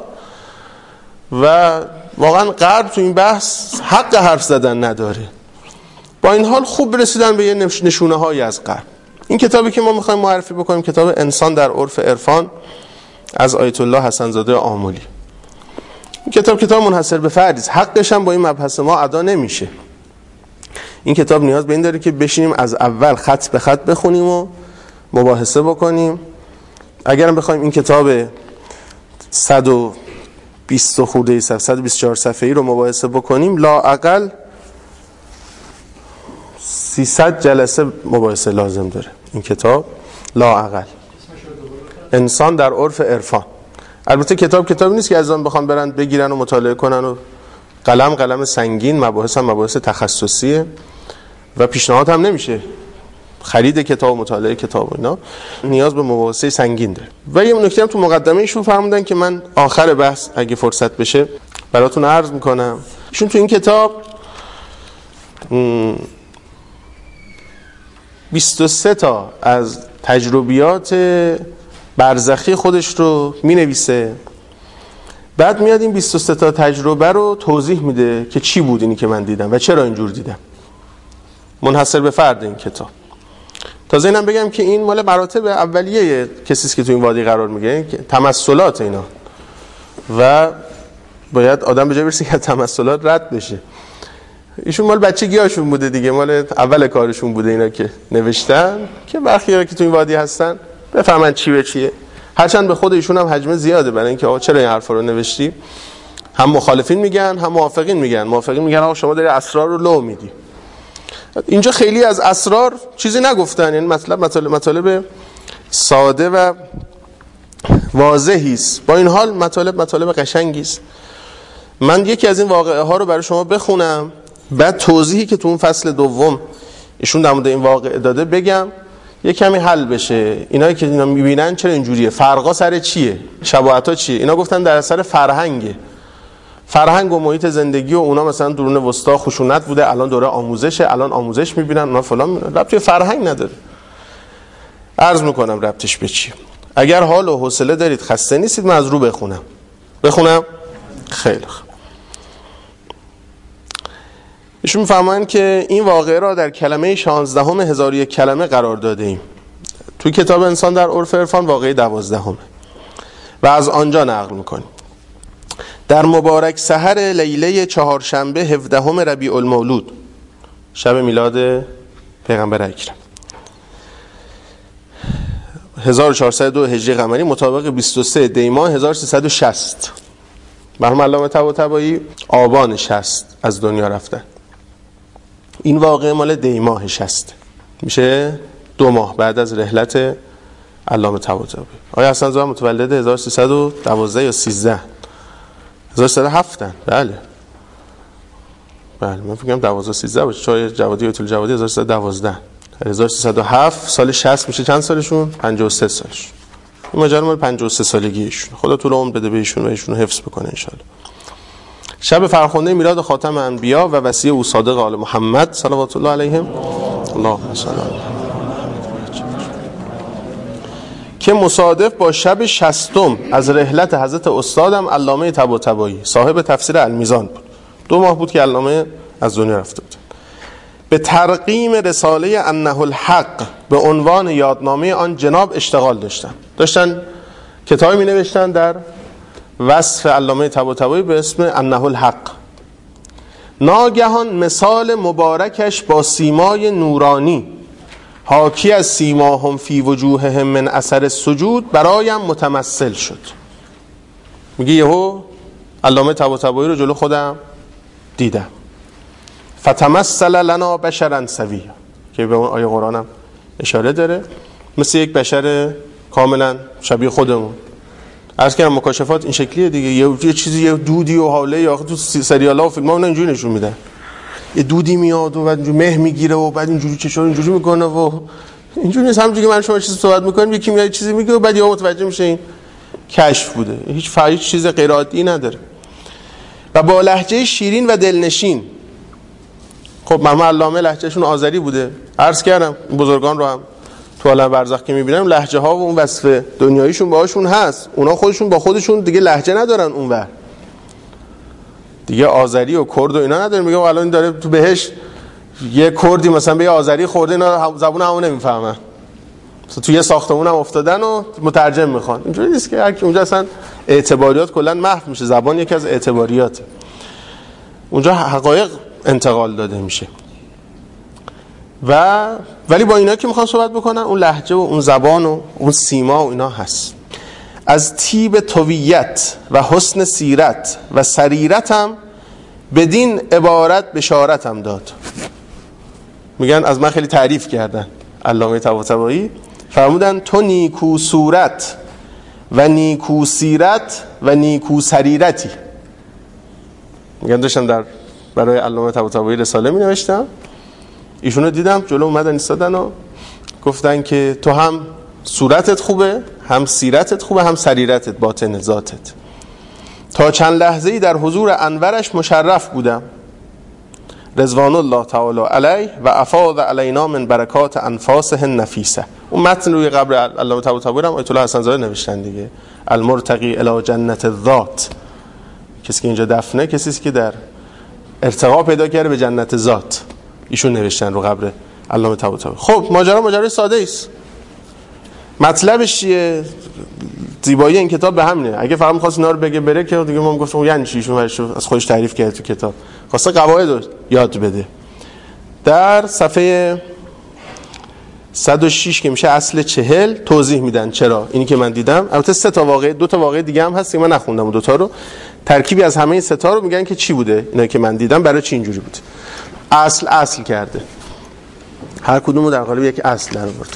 و واقعا غرب تو این بحث حق حرف زدن نداره. با این حال خوب رسیدن به یه نشونه‌هایی از غرب. این کتابی که ما می‌خوایم معرفی بکنیم کتاب انسان در عرف عرفان از آیت الله حسن زاده آملی. این کتاب منحصر به فردی است. حقش هم با این مبحث ما ادا نمیشه. این کتاب نیاز به این داره که بشینیم از اول خط به خط بخونیم و مباحثه بکنیم. اگرم بخوایم این کتاب 120 خورده 124 صفحه‌ای رو مباحثه بکنیم، لااقل 300 جلسه مباحثه لازم داره این کتاب. لااقل انسان در عرف عرفان. البته کتابی نیست که عزیزان بخوام برن بگیرن و مطالعه کنن و قلم سنگین، مباحث هم مباحث تخصصیه و پیشنهاد هم نمیشه خرید کتاب و مطالعه کتاب و اینا، نیاز به مباحثه سنگین داره. و یه نکته هم تو مقدمه ایشون فرمودن که من آخر بحث اگه فرصت بشه براتون عرض میکنم. ایشون تو این کتاب 23 تا از تجربیات برزخی خودش رو مینویسه، بعد میاد این 23 تا تجربه رو توضیح میده که چی بود اینی که من دیدم و چرا اینجور دیدم. منحصر به فرد این کتاب. تازه اینم بگم که این مال مراتب اولیه کسی که تو این وادی قرار میگیره، تمثلات اینا، و باید آدم به جای برسه که تمثلات رد بشه. ایشون مال بچگیاشون بوده دیگه، مال اول کارشون بوده اینا که نوشتن که برخی‌ها که تو این وادی هستن بفهمن چی به چیه. هرچند به خود ایشون هم حجم زیاده، برای اینکه آقا چرا این حرفا رو نوشتی. هم مخالفین میگن هم موافقین میگن آقا شما داری اسرار رو لو میدی. اینجا خیلی از اسرار چیزی نگفتن، یعنی مطالب ساده و واضحی است. با این حال مطالب قشنگی است. من یکی از این واقعه ها رو برای شما بخونم، بعد توضیحی که تو اون فصل دوم ایشون در مورد این واقعه داده بگم، یه کمی حل بشه. اینایی که اینا میبینن چرا اینجوریه، فرقا سر چیه، شباهت‌ها چیه. اینا گفتن در اثر فرهنگ و محیط زندگی و اونا مثلا دوران وسطا خشونت بوده، الان دوره آموزشه، الان آموزش میبینن، اونا فلان میبینن. ربطی فرهنگ نداره. عرض میکنم ربطش به چیه. اگر حال و حوصله دارید، خسته نیستید، من از رو بخونم. خیلی خوب. ایشون میفرمایند که این واقعه را در کلمه 16 1001 کلمه قرار داده ایم. توی کتاب انسان در عرف عرفان واقعه 12 و از آنجا نقل میکنیم. در مبارک سحر لیله چهارشنبه 17 ربیع المولود، شب میلاد پیغمبر اکرم 1402 هجری قمری، مطابق 23 دی ماه 1360 مرحوم علامه طباطبایی آبان 60 از دنیا رفتن. این واقعه مال دی ماه 60 میشه 2 ماه بعد از رحلت علامه طباطبایی. آقای حسن زاده متولد 1312 یا 13 1307 بله من فکر کنم 12 13 باشه. چای جوادی و طول جوادی 1312 1307 سال 60 میشه چند سالشون؟ 53 سالشون. این ماجرا مال 53 سالگیشون. خدا طول عمر بده بهشون و ایشونو حفظ بکنه ان شاء الله. شب فرخنده میلاد خاتم انبیا و وصیه او صادق آل محمد صلوات الله علیهم اللهم صل علی که مصادف با شب 60 از رحلت حضرت استادم علامه طباطبایی صاحب تفسیر المیزان بود. 2 ماه بود که علامه از دنیا رفته بود. به ترقیم رساله انه الحق به عنوان یادنامه آن جناب اشتغال داشتن کتابی می نوشتن در وصف علامه طباطبایی به اسم انه الحق. ناگهان مثال مبارکش با سیمای نورانی حاکی از سیماهم فی وجوههم من اثر السجود برایم متمثل شد. میگه یهو علامه طباطبایی رو جلو خودم دیدم. فتمثل لنا بشرا سویا که به اون آیه قرآنم اشاره داره، مثل یک بشر کاملا شبیه خودمون. عرض کردم مکاشفات این شکلیه دیگه، یه چیزی یه دودی و حاله یا تو سریال‌ها و فیلم‌ها اون اینجوری نشون میدن، یه دودی میاد و بعد اینجوری مه میگیره و بعد اینجوری چشا اینجوری میکنه و اینجوری نیست. همونجوری که من شما چیزی صحبت میکنیم یکی میاد چیزی میگه و بعد یا متوجه میشه این کشف بوده. هیچ چیز غیر عادی نداره. و با لهجه شیرین و دلنشین. خب مرحوم علامه لهجهشون آذری بوده. عرض کردم بزرگان رو هم تو عالم برزخ که میبینم لهجه ها و اون وصف دنیاییشون باهاشون هست. اونا خودشون با خودشون دیگه لهجه ندارن، اونور دیگه آذری و کرد و اینا ندارن. میگم الان داره تو بهش یه کردی مثلا به یه آذری خورده، اینا زبون همون نمیفهمن، تو یه ساختمون هم افتادن و مترجم میخوان. اینجوری نیست که هر کی اونجا اصلا اعتباریات کلا محو میشه. زبان یکی از اعتباریاته. اونجا حقایق انتقال داده میشه. ولی با اینا که میخوان صحبت بکنن اون لهجه و اون زبان و اون سیما و اینا هست. از طیب طویت و حسن سیرت و سریرتم بدین عبارت بشارتم داد. میگن از من خیلی تعریف کردن علامه طباطبایی، فرمودن تو نیکو صورت و نیکو سیرت و نیکو سریرتی. میگن داشتم برای علامه طباطبایی رساله می نوشتم، ایشونو دیدم جلو اومدن ایستادن و گفتن که تو هم صورتت خوبه، هم سیرتت خوبه، هم سریرتت، باطن ذاتت. تا چند لحظه‌ای در حضور انورش مشرف بودم رضوان الله تعالی علیه و افاض علینا من برکات انفاسه النفیسه. اون متن روی قبر علامه طباطبایی هم آیت الله حسن زاده نوشتن دیگه. المرتقی الی جنت الذات، کسی که اینجا دفنه کسی است که در ارتقا پیدا کرده به جنت ذات. ایشون نوشتن رو قبر علامه طباطبایی. خب ماجرا ساده است. مطلبش چیه؟ زیبایی این کتاب به همینه. اگه فقط می‌خواست اینا رو بگه بره که دیگه ما گفتم یعنی چی، ایشون از خودش تعریف کرد تو کتاب. خواسته قواعد رو یاد بده. در صفحه 106 که میشه اصل 40 توضیح میدن چرا اینی که من دیدم. البته 2 تا واقعه دیگه هم هست که من نخوندم و 2 تا رو ترکیبی از همه این 3 تا رو میگن که چی بوده اینا که من دیدم، برای چی اینجوری بوده. اصل کرده، هر کدوم رو در قالب یک اصل در آورد.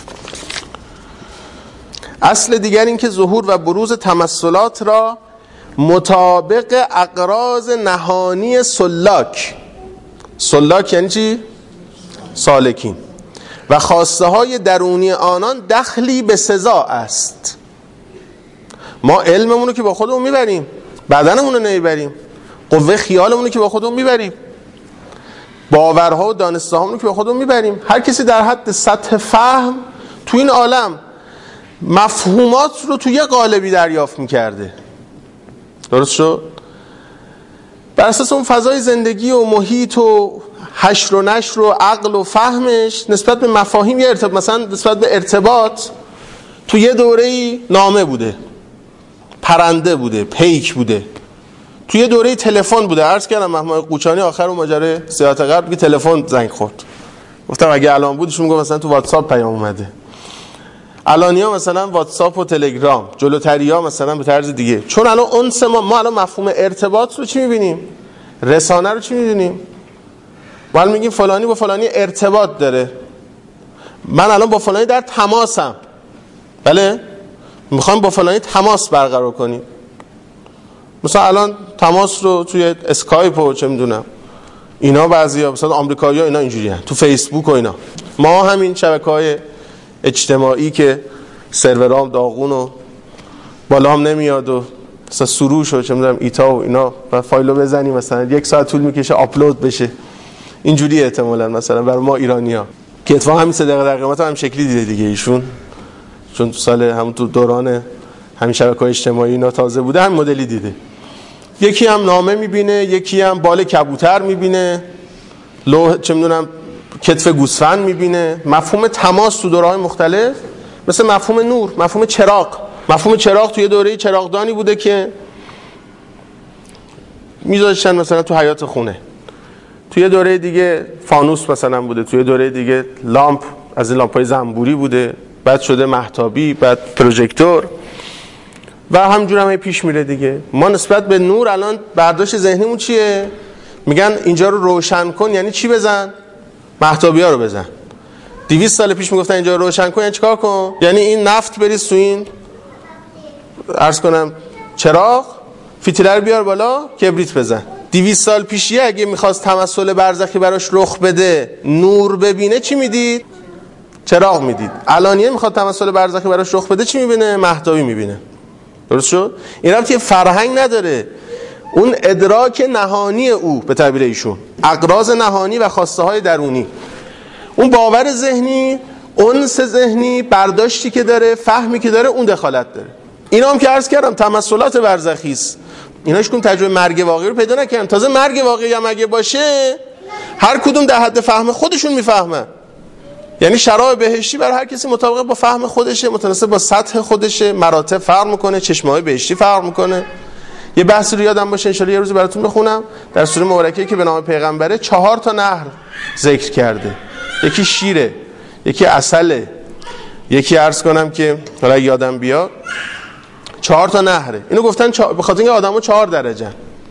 اصل دیگر این که ظهور و بروز تمثلات را مطابق اغراض نهانی سلاک یعنی چی؟ سالکین و خواسته های درونی آنان دخلی به سزا است. ما علممون رو که با خودمون میبریم، بدنمون رو نمیبریم، قوه خیالمون رو که با خودمون میبریم، باورها و دانسته هامون رو که با خودمون میبریم. هر کسی در حد سطح فهم تو این عالم مفهومات رو تو یه قالبی دریافت میکرده. درست شد؟ بر اساس اون فضای زندگی و محیط و حشر و نشر و عقل و فهمش نسبت به مفاهیم مثلا نسبت به ارتباط تو یه دوره‌ای نامه بوده، پرنده بوده، پیک بوده، تو یه دوره تلفن بوده. عرض کردم محمد قوچانی آخر اون ماجرا سیاحت غرب که تلفن زنگ خورد، گفتم اگه الان بودشون میگم مثلا تو واتساپ پیام اومده. علانیا مثلا واتساپ و تلگرام، جلوتریا مثلا به طرز دیگه. چون الان اونس ما الان مفهوم ارتباط رو چی می‌بینیم؟ رسانه رو چی می‌دونیم؟ ما میگیم فلانی با فلانی ارتباط داره. من الان با فلانی در تماسم. بله؟ میخوام با فلانی تماس برقرار کنیم. مثلا الان تماس رو توی اسکایپ و چه میدونم اینا بعضیا مثلا آمریکایی‌ها اینا اینجوریه، تو فیسبوک و اینا. ما همین شبکه‌های اجتماعی که سرورام داغون و بالا هم نمیاد و مثلا سروش و چه میدونم ایتا و اینا و فایلو بزنیم مثلا 1 ساعت طول میکشه آپلود بشه. اینجوری احتمالاً مثلا برای ما ایرانی‌ها که اتفاقا همین 3 دقیقه در قیمت هم شکلی دیده دیگه ایشون، چون تو سال همون تو دوران همین شبکه‌های اجتماعی اینا تازه بوده هم مدلی دیده. یکی هم نامه میبینه، یکی هم بال کبوتر میبینه، لوح چه میدونم کتف گوسفند میبینه. مفهوم تماس تو دوره‌های مختلف مثل مفهوم نور، مفهوم چراغ. مفهوم چراغ توی دوره چراغدانی بوده که میذاشتن مثلا تو حیاط خونه. توی دوره دیگه فانوس مثلا بوده، توی دوره دیگه لامپ از این لامپ‌های زنبوری بوده، بعد شده مهتابی، بعد پروژکتور و همجور هم پیش میره دیگه. ما نسبت به نور الان برداشت ذهنیمون چیه؟ میگن اینجا رو روشن کن، یعنی چی بزن؟ مهتابی‌ها رو بزن. 200 سال پیش میگفتن اینجا رو روشن کن یعنی چیکار کن؟ یعنی این نفت بریز تو این عرض کنم چراغ، فتیله رو بیار بالا، کبریت بزن. 200 سال پیشیه اگه میخواست تمثل برزخی براش رخ بده، نور ببینه، چی میدید؟ چراغ میدید. الانیه میخواد تمثل برزخی براش رخ بده، چی میبینه؟ مهتابی میبینه. درست شد؟ این رابطه فرهنگ نداره. اون ادراک نهانی او به تعبیر ایشون، اغراض نهانی و خواسته های درونی، اون باور ذهنی، انس ذهنی، برداشتی که داره، فهمی که داره، اون دخالت داره. اینا هم که عرض کردم تمثلات برزخی است. ایناش کدوم تجربه مرگ واقعی رو پیدا نکردن. تازه مرگ واقعی هم اگه باشه هر کدوم در حد فهم خودشون میفهمن. یعنی شراب بهشتی برای هر کسی مطابق با فهم خودشه، متناسب با سطح خودشه، مراتب فرق میکنه، چشمه‌های بهشتی فرق میکنه. یه بحث رو یادم باشه ان شاءالله یه روز براتون بخونم. در سوره مبارکه که به نام پیغمبره 4 تا نهر ذکر کرده. یکی شیره، یکی عسله، یکی عرض کنم که حالا یادم بیاد 4 تا نهره. اینو گفتن به خاطر اینکه آدمو 4 درجه.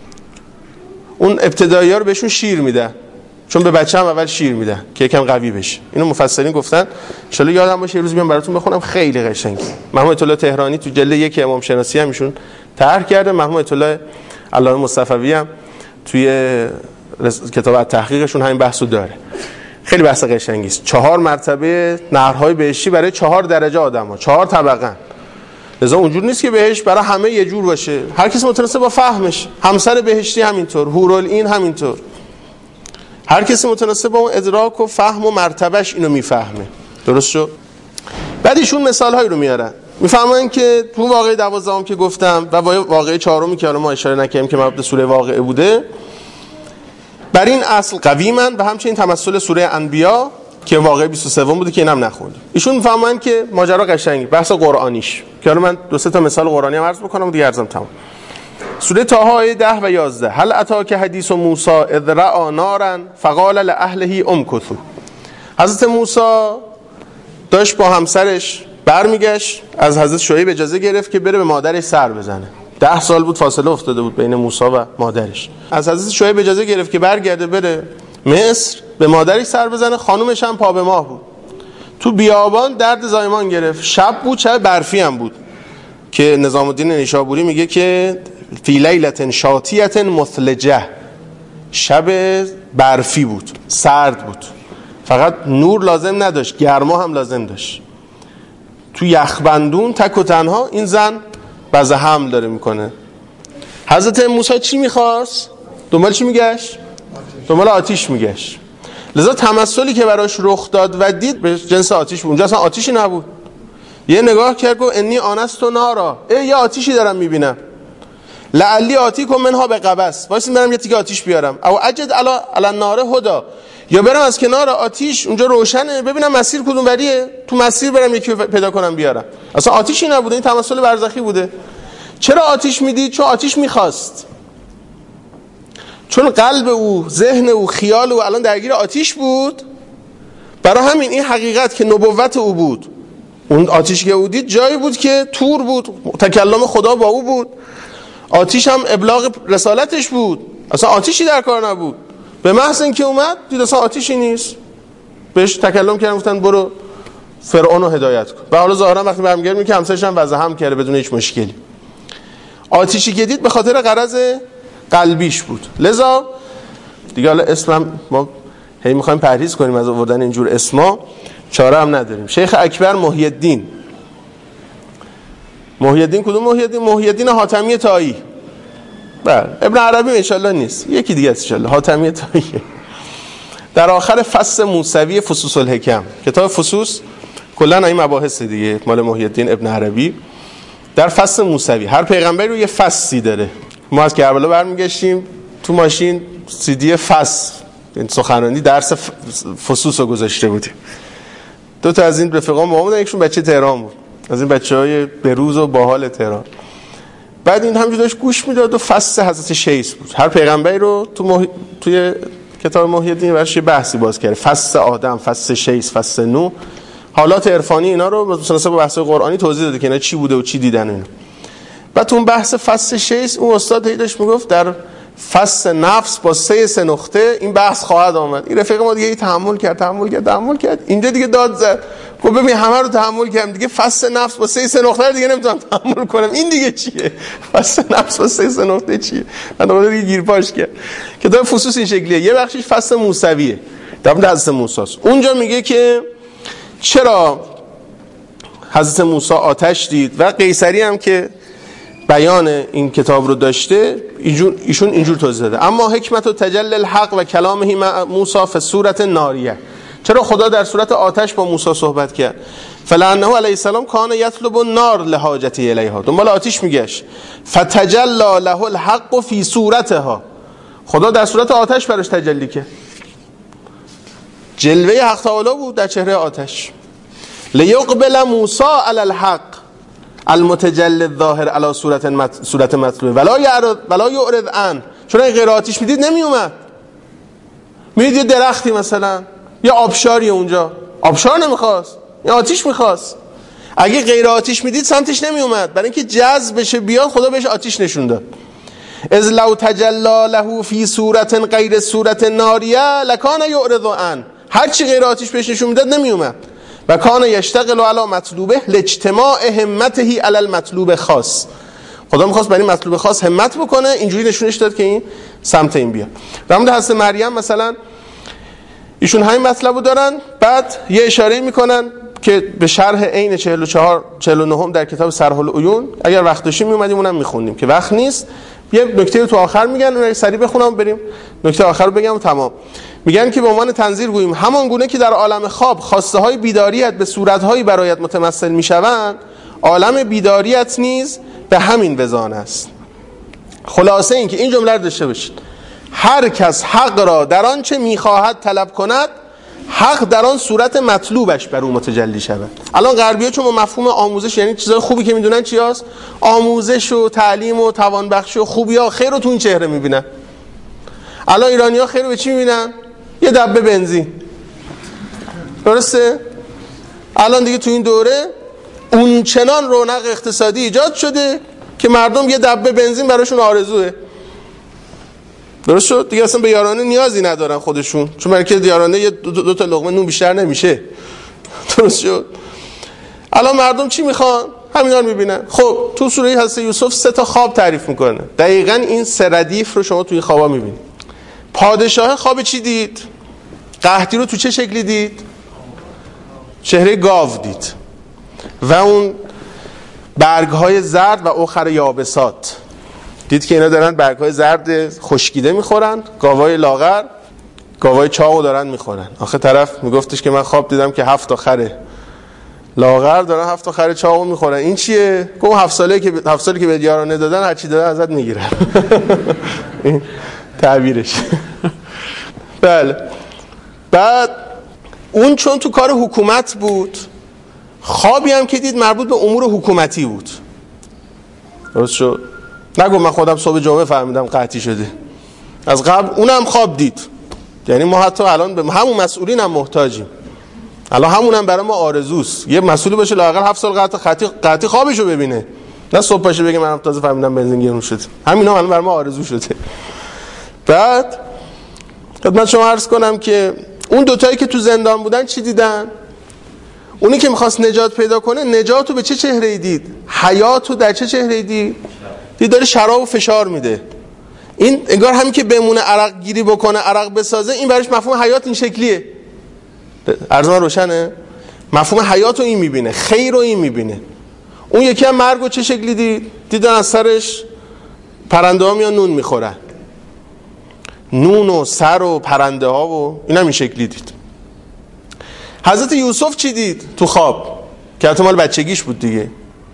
اون ابتدایی‌ها رو بهشون شیر میدن، چون به بچه‌م اول شیر میدن که یکم قوی بشه. اینو مفسرین گفتن. ان شاءالله یادم باشه یه روز بیام براتون بخونم، خیلی قشنگه. مرحوم آیت الله تهرانی تو جلد 1 امام شناسی هم ایشون طرح کرده. مرحوم آیت الله علامه مصطفوی هم توی کتاب تحقیقشون همین بحثو داره. خیلی بحث قشنگی است. 4 مرتبه نهرهای بهشتی برای 4 درجه آدم‌ها، 4 طبقه. لذا اونجور نیست که بهشت برای همه یه جور باشه، هر کسی متناسب با فهمش. همسر بهشتی همینطور، حورالعین همینطور، هر کسی متناسب با اون ادراک و فهم و مرتبهش اینو میفهمه. درست شد؟ بعد ایشون مثال‌هایی رو میارن، میفهمن که تو واقعه 12 که گفتم و واقعه 4 که ما اشاره نکردیم که مبدا سوره واقعه بوده، بر این اصل قویمن و همچنین تمثل سوره انبیا که واقعه 23 بوده که اینم نخوندیم. ایشون میفهمن که ماجرا قشنگه، بحث قرآنیش که حالا من 2-3 تا مثال قرآنی هم عرض می‌کنم و دیگه عرضم تمام. سوره طه آیه 10 و 11 هل اتاک حدیث موسی اذ رأى نارا فقال لاهله امکثوا. حضرت موسی داشت با همسرش برمیگشت، از حضرت شعیب اجازه گرفت که بره به مادرش سر بزنه. 10 سال بود فاصله افتاده بود بین موسی و مادرش. از حضرت شعیب اجازه گرفت که برگرده بره مصر به مادرش سر بزنه. خانومش هم پا به ماه بود. تو بیابان درد زایمان گرفت. شب بود، شب برفی هم بود که نظام الدین نیشابوری میگه که فی لیلة شاتیة مثلجه، شب برفی بود، سرد بود، فقط نور لازم نداشت، گرما هم لازم داشت. تو یخبندون تک و تنها این زن وضع حمل داره میکنه. حضرت موسی چی میخواست؟ دنبال چی میگشت؟ دنبال آتیش میگشت. لذا تمثلی که براش رخ داد و دید به جنس آتیش بود. اونجا اصلا آتیشی نبود. یه نگاه کرد گفت انی آنست نارا، یه آتیشی دارم میبینم، لعلی آتیکم منها بقبس، واسه برم یه تیکه آتیش بیارم، او اجد علی النار هدا، یا برم از کنار آتیش اونجا روشنه ببینم مسیر کدوم وریه، تو مسیر برم یکی پیدا کنم بیارم. اصلا آتیشی نبوده، این تمثل برزخی بوده. چرا آتیش میدید؟ چون آتیش میخواست، چون قلب او، ذهن او، خیال او الان درگیر آتیش بود. برای همین این حقیقت که نبوت او بود اون آتیشی که او دید جایی بود که تور بود، تکلم خدا با او بود، آتیش هم ابلاغ رسالتش بود، اصلا آتیشی در کار نبود. به محض اینکه اومد دید اصلا آتیشی نیست، بهش تکلم کردن گفتن برو فرعون رو هدایت کن. و حالا ظاهرا وقتی برمیگردیم میگه همسرش هم وضع هم کرده بدون هیچ مشکلی. آتیشی که دید به خاطر غرض قلبیش بود. لذا دیگه حالا اسمم ما هی میخوایم پرهیز کنیم از آوردن اینجور اسما، چاره هم نداریم. شیخ اکبر محی الدین. محی الدین کدوم محی الدین؟ محی الدین حاتمی طایی. بله ابن عربی ان شاءالله نیست، یکی دیگه است ان شاءالله، حاتمی طایی. در آخر فصل موسوی فصوص الحکم، کتاب فصوص کلا این مباحث دیگه مال محی الدین ابن عربی، در فصل موسوی هر پیغمبری رو یه فصلی داره. ما از کربلا برمیگشتیم تو ماشین سی دی فصل، این سخنرانی درس فصوص رو گذاشته بودیم. دو تا از این رفقام ما بودن، یکشون بچه تهران بود، از این بچهای بروز و باحال تهران. بعد این همینجوری داشت گوش میداد و فصل حضرت شیس بود. هر پیغمبری رو توی کتاب محی الدین براش یه بحثی باز کرده، فصل آدم، فصل شیس، فصل نوح، حالات عرفانی اینا رو مثلا با بحث قرآنی توضیح داده که اینا چی بوده و چی دیدن اینا. بعد تو اون بحث فصل شیس اون استاد هی داشت میگفت در فصل نفس با 3 نقطه این بحث خواهد آمد. این رفیق ما دیگه تحمل کرد اینجا دیگه داد زد، گفت ببین همه رو تحمل کردم دیگه، فصل نفس با 3 نقطه رو دیگه نمیتونم تحمل کنم، این دیگه چیه؟ فصل نفس با 3 نقطه چیه؟ من دیگه گیرپاش کرد. کتاب فصوص این شکلیه، یه بخشش فصل موسویه، در مورد حضرت موسی است. اونجا میگه که چرا حضرت موسی آتش دید و قیصری هم که بیان این کتاب رو داشته ایشون اینجور توضیح داده. اما حکمت و تجلی الحق و کلامه مع موسی فی صورت ناریه، چرا خدا در صورت آتش با موسی صحبت کرد؟ فلانه علیه السلام کان یطلب النار لحاجته الیها، دنبال آتش میگشت، فتجلی له الحق فی صورتها، خدا در صورت آتش براش تجلی کرد، جلوه حق تعالی بود در چهره آتش. لیقبل موسی علی الحق المتجلی الظاهر علی صورت مطلوب ولا یعرض عن، چون این غیر آتش میدید نمی اومد. میدید یه درختی مثلا یه آبشاری اونجا، آبشار نمیخواست، یه آتش میخواست. اگه غیر آتش میدید سمتش نمی اومد، برای اینکه جذب بشه بیاد خدا بهش آتش نشون داد. از لو تجلی له فی صورت غیر صورت ناریه لکان یعرض عن، هر چی غیر آتش بهش نشون میداد نمی اومد. و کان یشتغل علی مطلوبه لاجتماع همته علی المطلوب خاص، خدا میخواست برای مطلوب خاص همت بکنه، اینجوری نشونش داد که این سمت این بیاد. در مورد حضرت مریم مثلا ایشون همین مطلبو دارن، بعد یه اشاره میکنن که به شرح عین 49 در کتاب سرح العیون، اگر وقت داشتیم میومدیم اونم میخوندیم که وقت نیست. یه نکته رو تو آخر میگن، اون سریع بخونم بریم نکته آخر رو بگم و تمام. میگن که به عنوان تنظیر گوییم همان گونه که در عالم خواب خواسته های بیداریت به صورت هایی برایت متمثل میشوند، عالم بیداریت نیز به همین وزان است. خلاصه این که این جمله رو داشته باشید، هر کس حق را در آن چه میخواهد طلب کند، حق در آن صورت مطلوبش بر او متجلی شود. الان غربی‌ها چون مفهوم آموزش یعنی چیزای خوبی که میدونن چی هست، آموزش و تعلیم و توانبخشی و خوبی‌ها، خیر رو تو این چهره میبینن. الان ایرانی‌ها خیر رو به چی میبینن؟ یه دبه بنزین. درسته؟ الان دیگه تو این دوره اون چنان رونق اقتصادی ایجاد شده که مردم یه دبه بنزین براشون آرزوه. درست شد؟ دیگه اصلا به یارانه نیازی ندارن خودشون، چون برای که یارانه یه دو تا لقمه نون بیشتر نمیشه. درست شد؟ الان مردم چی میخوان؟ همینا رو میبینن. خب تو سوره حضرت یوسف 3 تا خواب تعریف میکنه، دقیقاً این 3 ردیف رو شما توی خوابا میبینید. پادشاه خواب چی دید؟ قحطی رو تو چه شکلی دید؟ چهره گاو دید و اون برگ‌های زرد و اخر یابسات، دید که اینا دارن برگ‌های زرد خشکیده میخورن، گاوای لاغر گاوای چاقو دارن میخورن. آخه طرف میگفتش که من خواب دیدم که 7 تا خر لاغر دارن 7 تا خر چاقو میخورن، این چیه؟ گفت 7 سالی که به یارانه دادن هر چی دادن ازت میگیرن. این تعبیرش. بله. بعد اون چون تو کار حکومت بود، خوابی هم که دید مربوط به امور حکومتی بود. درست شد؟ نگو من خودم صبح جمعه فهمیدم قحطی شده، از قبل اونم خواب دید. یعنی ما حتی الان به همون مسئولین هم محتاجیم. الان همونم برای ما آرزوست. یه مسئولی باشه لااقل 7 سال قطعی خوابشو ببینه، نه صبح پاشه بگه من تازه فهمیدم بنزین گرون شده. همینا الان برای ما آرزو شده. بعد خدمت شما عرض کنم که اون دوتایی که تو زندان بودن چی دیدن؟ اونی که میخواست نجات پیدا کنه، نجاتو به چه چهره‌ای دید؟ حیاتو در چه چهره‌ای دید؟ داره شراب و فشار میده. این انگار همین که بمونه عرق گیری بکنه، عرق بسازه، این براش مفهوم حیات این شکلیه. عرض من روشنه؟ مفهوم حیاتو این میبینه، خیر رو این میبینه. اون یکی هم مرگو چه شکلی دید؟ دیدن از سرش پرنده ها میان نون میخورن، نون و سر و پرنده ها و این هم این شکلی دید. حضرت یوسف چی دید تو خواب؟ که حتی مال بچگیش بود دیگه.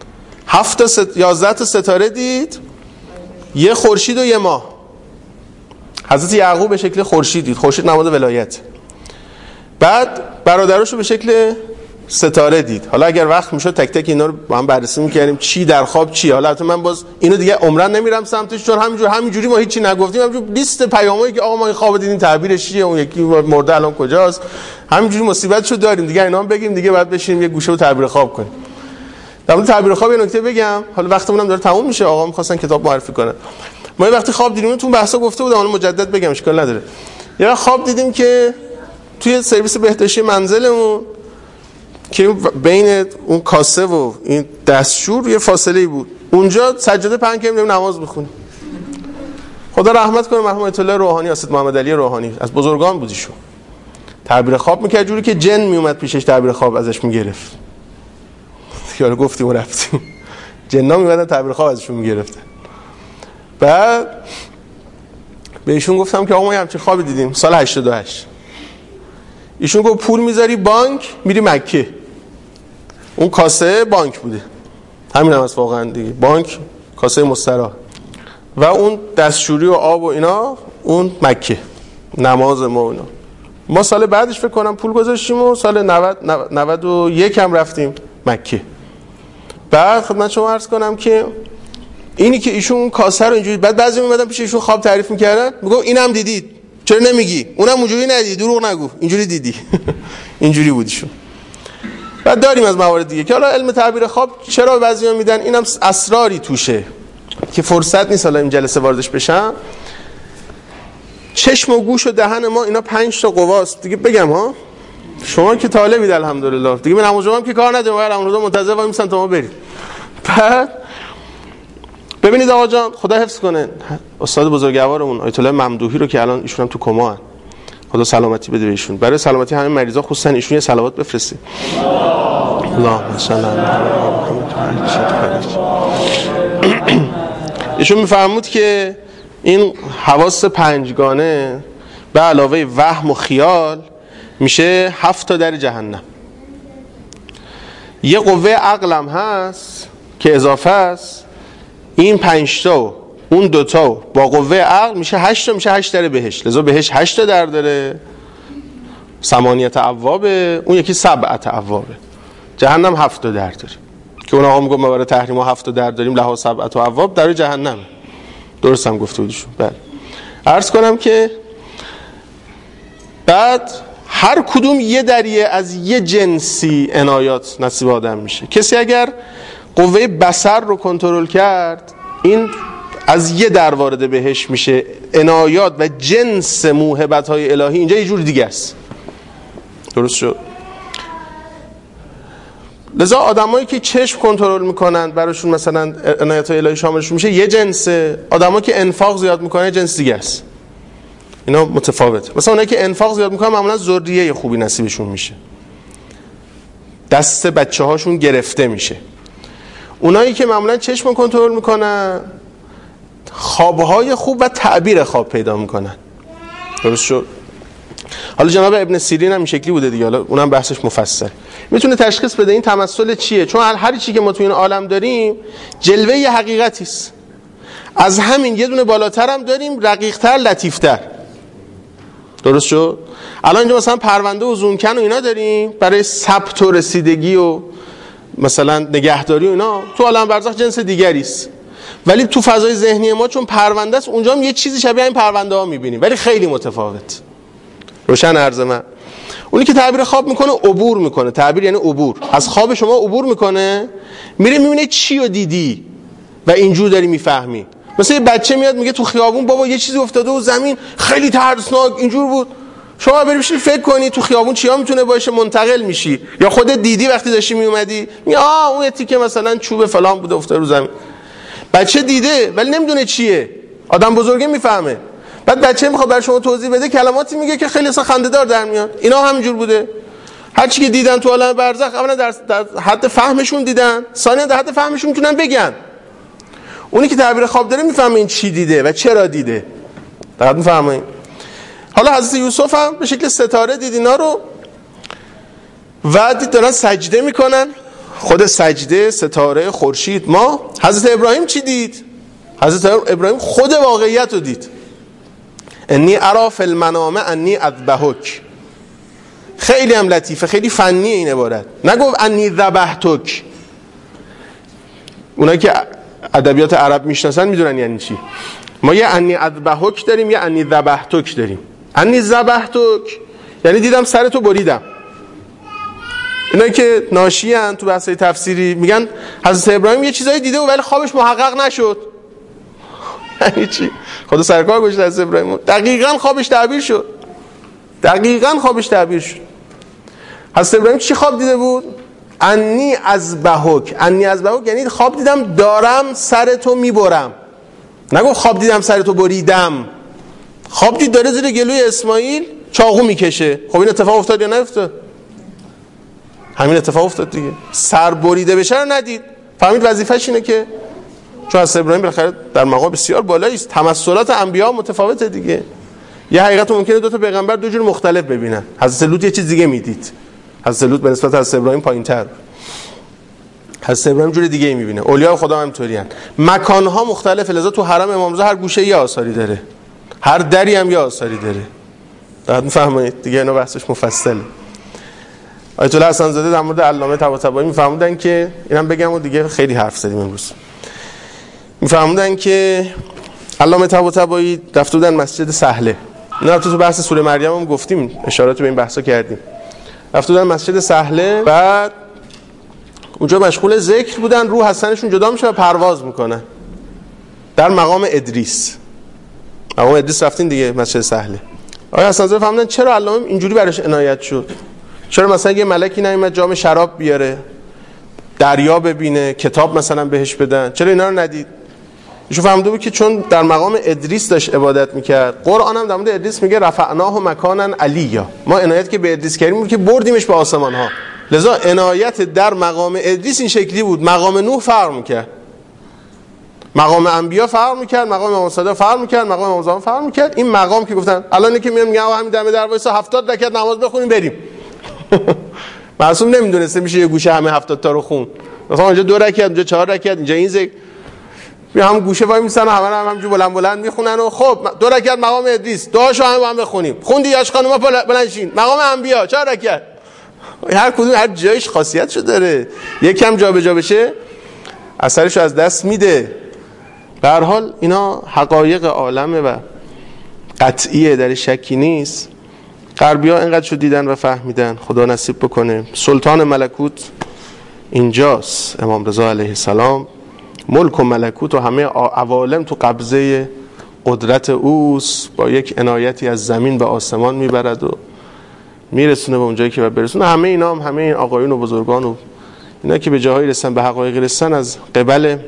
11 تا ستاره دید، یه خورشید و یه ماه. حضرت یعقوب به شکل خورشید دید، خورشید نماد ولایت. بعد برادراشو به شکل ستاره دید. حالا اگر وقت میشد تک تک اینا رو با هم بررسی می‌کردیم چی در خواب چی. حالا البته من باز اینو دیگه عمرن نمیرم سمتش، چون همینجوری ما هیچی نگفتیم، همینجوری لیست پیامایی که آقا ما این خواب دیدیم تعبیرش چیه، اون یکی مرده الان کجاست، همینجوری مصیبتشو داریم دیگه. اینا هم بگیم دیگه، بعد بشینیم یه گوشه رو تعبیر خواب کنیم. در مورد تعبیر خواب یه نکته بگم، حالا وقتمون هم داره تموم میشه، آقا می‌خواستن کتاب معرفی کنن. ما وقتی خواب دیدیم تو بحثا گفته بودم، حالا مجدد بگم اشکال نداره. یه خواب دیدیم که توی سرویس بهداشتی منزلمون که بین اون کاسه و این دستشور یه فاصله‌ای بود، اونجا سجاده پهن کردیم نماز بخونیم. خدا رحمت کنه مرحوم آیت الله روحانی، اسد محمد علی روحانی، از بزرگان بود ایشون. تعبیر خواب میکرد جوری که جن میومد پیشش تعبیر خواب ازش میگرفت. یارو گفتیم و رفتیم، جن‌ها میومدن تعبیر خواب ازشون میگرفتن. بعد بهشون گفتم که آقا ما همچین خوابی دیدیم سال 88. ایشون گفت پول میذاری بانک میری مکه. اون کاسه بانک بوده، همین هم از واقعا دیگه، بانک کاسه مستراح، و اون دستشوری و آب و اینا اون مکه، نماز ما و اینا. ما سال بعدش فکر کنم پول گذاشتیم و سال 91 هم رفتیم مکه. بعد خدمت شما عرض کنم که اینی که ایشون اون کاسه رو اینجوری، بعد بعضی میمدن پیش ایشون خواب تعریف میکردن، میگم اینم دیدید چرا نمیگی؟ اونم اونجوری ندیدی، دروغ نگو، اینجوری دیدی. اینجوری بودیشون. بعد داریم از موارد دیگه که حالا علم تعبیر خواب چرا بعضیا میدن، اینم اسراری توشه که فرصت نیست حالا این جلسه واردش بشم. چشم و گوش و دهن ما اینا 5 تا قواست دیگه. بگم ها، شما که طالبید الحمدلله دیگه، به نماز هم که کار نداریم، باید نماز منتظر وای میسن تا ما بریم. بعد ببینید آقا جان، خدا حفظ کنه استاد بزرگوارمون آیت الله ممدوحی رو که الان ایشون هم تو کما هن، خدا سلامتی بده بهشون. برای سلامتی همه مریضا خصوصا ایشون یه صلوات بفرستید. اللهم صل علی محمد. ایشون میفرمود که این حواس 5گانه به علاوه وهم و خیال میشه 7 تا در جهنم. یه قوه عقلم هست که اضافه است، این 5 تا اون 2 تا با قوه عقل میشه 8 تا، میشه 8 در بهشت. لذا بهشت 8 تا در داره، 8 ابوابه، اون یکی 7 ابوابه. جهنم 7 تا در داره که اون آقا میگه ما برای تحریم 7 تا در داریم، لها 7 ابواب در جهنم. درست هم گفته بودیشون. بله عرض کنم که بعد هر کدوم یه دریه از یه جنسی عنایات نصیب آدم میشه. کسی اگر قوه بصر رو کنترل کرد، این از یه در وارد بهش میشه. عنایات و جنس موهبت‌های الهی اینجا یه جور دیگه است. درست شد؟ لذا آدمایی که چشم کنترل میکنن براشون مثلا عنایت‌های الهی شاملشون میشه یه جنسه، آدمایی که انفاق زیاد میکنن جنس دیگه است. اینا متفاوته. مثلا اونایی که انفاق زیاد میکنن معمولا ذریه خوبی نصیبشون میشه، دست بچه‌هاشون گرفته میشه. اونایی که معمولا چشم کنترل میکنن خوابهای خوب و تعبیر خواب پیدا میکنن. درست شد؟ حالا جناب ابن سیرین هم این شکلی بوده دیگه، حالا اونم بحثش مفصل. میتونه تشخیص بده این تمثل چیه، چون هر چی که ما تو این عالم داریم جلوه ی حقیقتی است. از همین یه دونه بالاتر هم داریم، رقیق‌تر، لطیف‌تر. درست شد؟ الان اینجا مثلا پرونده و زونکن و اینا داریم برای ثبت و رسیدگی و مثلا نگهداری و اینا، تو عالم برزخ جنس دیگری است. ولی تو فضای ذهنی ما چون پرونده است، اونجا هم یه چیزی شبیه این پرونده ها می‌بینیم ولی خیلی متفاوت. روشن عرض من. اونی که تعبیر خواب میکنه عبور میکنه. تعبیر یعنی عبور. از خواب شما عبور میکنه، میره میبینه چی رو دیدی و اینجور داری میفهمی. مثلا یه بچه میاد میگه تو خیابون بابا یه چیزی افتاده و زمین خیلی ترسناک اینجور بود. شما بری بشین فکر کنی تو خیابون چیا میتونه باشه، منتقل میشی. یا خودت دیدی وقتی داشتی میومدی میگه اون یه تیکه مثلا چوب فلان بوده افتاده رو زمین. بچه دیده ولی نمیدونه چیه. آدم بزرگه میفهمه. بعد بچه میخواد برای شما توضیح بده، کلماتی میگه که خیلی اصلا خنده‌دار در میاد. اینا همینجور بوده. هر چی که دیدن تو عالم برزخ اولا در حد فهمشون دیدن، ثانیا در حد فهمشون میتونن بگن. اونی که تعبیر خواب داره میفهمه این چی دیده و چرا دیده. دقیق میفهمین. حالا حضرت یوسف هم به شکل ستاره دید اینا رو و دید دارن سجده میکنن. خود سجده، ستاره، خورشید، ماه. حضرت ابراهیم چی دید؟ حضرت ابراهیم خود واقعیت رو دید. انی ارا فی المنام انی اذبحک. خیلی هم لطیفه، خیلی فنی این عبارت. نگفت انی ذبحتک. اونایی که ادبیات عرب میشناسن میدونن یعنی چی. ما یه انی اذبحک داریم، یه انی ذبحتک داریم. انی ذبحتک یعنی دیدم سرتو بریدم. اینایی که ناشیان تو بحث‌های تفسیری میگن حضرت ابراهیم یه چیزایی دیده ولی خوابش محقق نشد. یعنی چی؟ خدا سرکار گوشت حضرت ابراهیم دقیقاً خوابش تعبیر شد. دقیقاً خوابش تعبیر شد. حضرت ابراهیم چی خواب دیده بود؟ انی اذبحک. انی اذبحک یعنی خواب دیدم دارم سرتو میبرم. نگو خواب دیدم سرتو بریدم. خواب دید داره زیر گلوی اسماعیل چاقو میکشه. خب این اتفاق افتاد یا نیفتاد؟ همین اتفاق افتاد دیگه. سر بریده بشه رو ندید. فهمید وظیفه‌ش اینه که چون حضرت ابراهیم بالاخره در مقام بسیار بالایی است، تمثلات انبیا متفاوته دیگه. یه حقیقت ممکنه دو تا پیغمبر دو جور مختلف ببینن. حضرت لوط یه چیز دیگه میدید. حضرت لوط به نسبت حضرت ابراهیم پایین‌تر. حضرت ابراهیم جور دیگه میبینه. اولیاء خدا هم اینطورین. مکان‌ها مختلفه، لذا تو حرم امام رضا هر گوشه یه آثاری داره. هر دری هم یه آثاری داره. بعد میفهمید دیگه، اینا بحثش مفصله. آیت الله حسن زاده در مورد علامه طباطبایی میفهموندن که اینم بگم و دیگه خیلی حرف زدیم امروز. میفهموندن که علامه طباطبایی رفته بودن مسجد سهله. اینا تو بحث سوره مریم هم گفتیم، اشارات به این بحثا کردیم. رفته بودن مسجد سهله، بعد اونجا مشغول ذکر بودن، روح حسنشون جدا میشه و پرواز میکنن در مقام ادریس. مقام ادریس رفتین دیگه مسجد سهله. آقا حسن زاده فهمیدن چرا علامه اینجوری براش عنایت شد. چرا مثلا یه ملکی نیومد جام شراب بیاره، دریا ببینه، کتاب مثلا بهش بدن، چرا اینا رو ندید؟ ایشون فهمیده بود که چون در مقام ادریس داشت عبادت میکرد. قرآن هم در مورد ادریس میگه رفعناه مکانا علیا. ما عنایت که به ادریس کردیم بود که بردیمش به آسمان ها. لذا عنایت در مقام ادریس این شکلی بود. مقام نوح فرق میکرد، مقام انبیا فرق میکرد، مقام امام صادق فرق میکرد، مقام امام زمان فرق میکرد. این مقام که گفتن الان که میگم همین دم در وایسا 70 رکعت نماز بخونیم بریم. معصوم نمیدونسته میشه یه گوشه همه 70 تا رو خون. مثلا اونجا 2 رکعت، اونجا 4 رکعت، اینجا این ذکر. هم گوشه وای میسن همه همینجوری بلند بلند میخونن و خب 2 رکعت مقام ادریس، دعاشو هم با هم بخونیم. خوندی یاش خانوما بلند شین. مقام انبیا 4 رکعت. هر کدوم هر جایش خاصیتشو داره. یکم جابجا بشه اثرشو از دست میده. به هر حال اینا حقایق عالمه و قطعیه، در شکی نیست. غربی‌ها اینقدر شو دیدن و فهمیدن، خدا نصیب بکنه. سلطان ملکوت اینجاست، امام رضا علیه السلام. ملک و ملکوت و همه عوالم تو قبضه قدرت اوست. با یک عنایتی از زمین به آسمان میبرد و میرسونه به اونجایی که باید برسونه. همه اینا هم همه این آقایون و بزرگان و اینا که به جاهایی رسن، به حقایق رسن، از قبل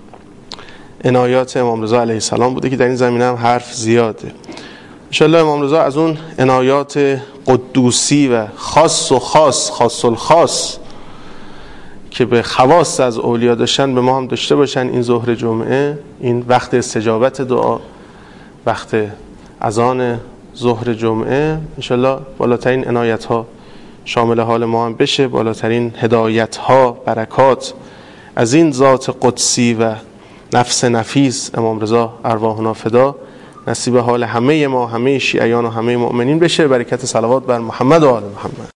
عنایات امام رضا علیه السلام بوده که در این زمینه هم حرف زیاده. انشالله امام رضا از اون عنایات قدوسی و خاص الخاص که به خواص از اولیا داشتن به ما هم داشته باشن. این ظهر جمعه، این وقت استجابت دعا، وقت اذان ظهر جمعه، انشالله بالاترین عنایت ها شامل حال ما هم بشه. بالاترین هدایت ها، برکات از این ذات قدسی و نفس نفیس امام رضا ارواحنا فدا نصیب حال همه ما، همه شیعیان و همه مؤمنین بشه. برکت صلوات بر محمد و آل محمد.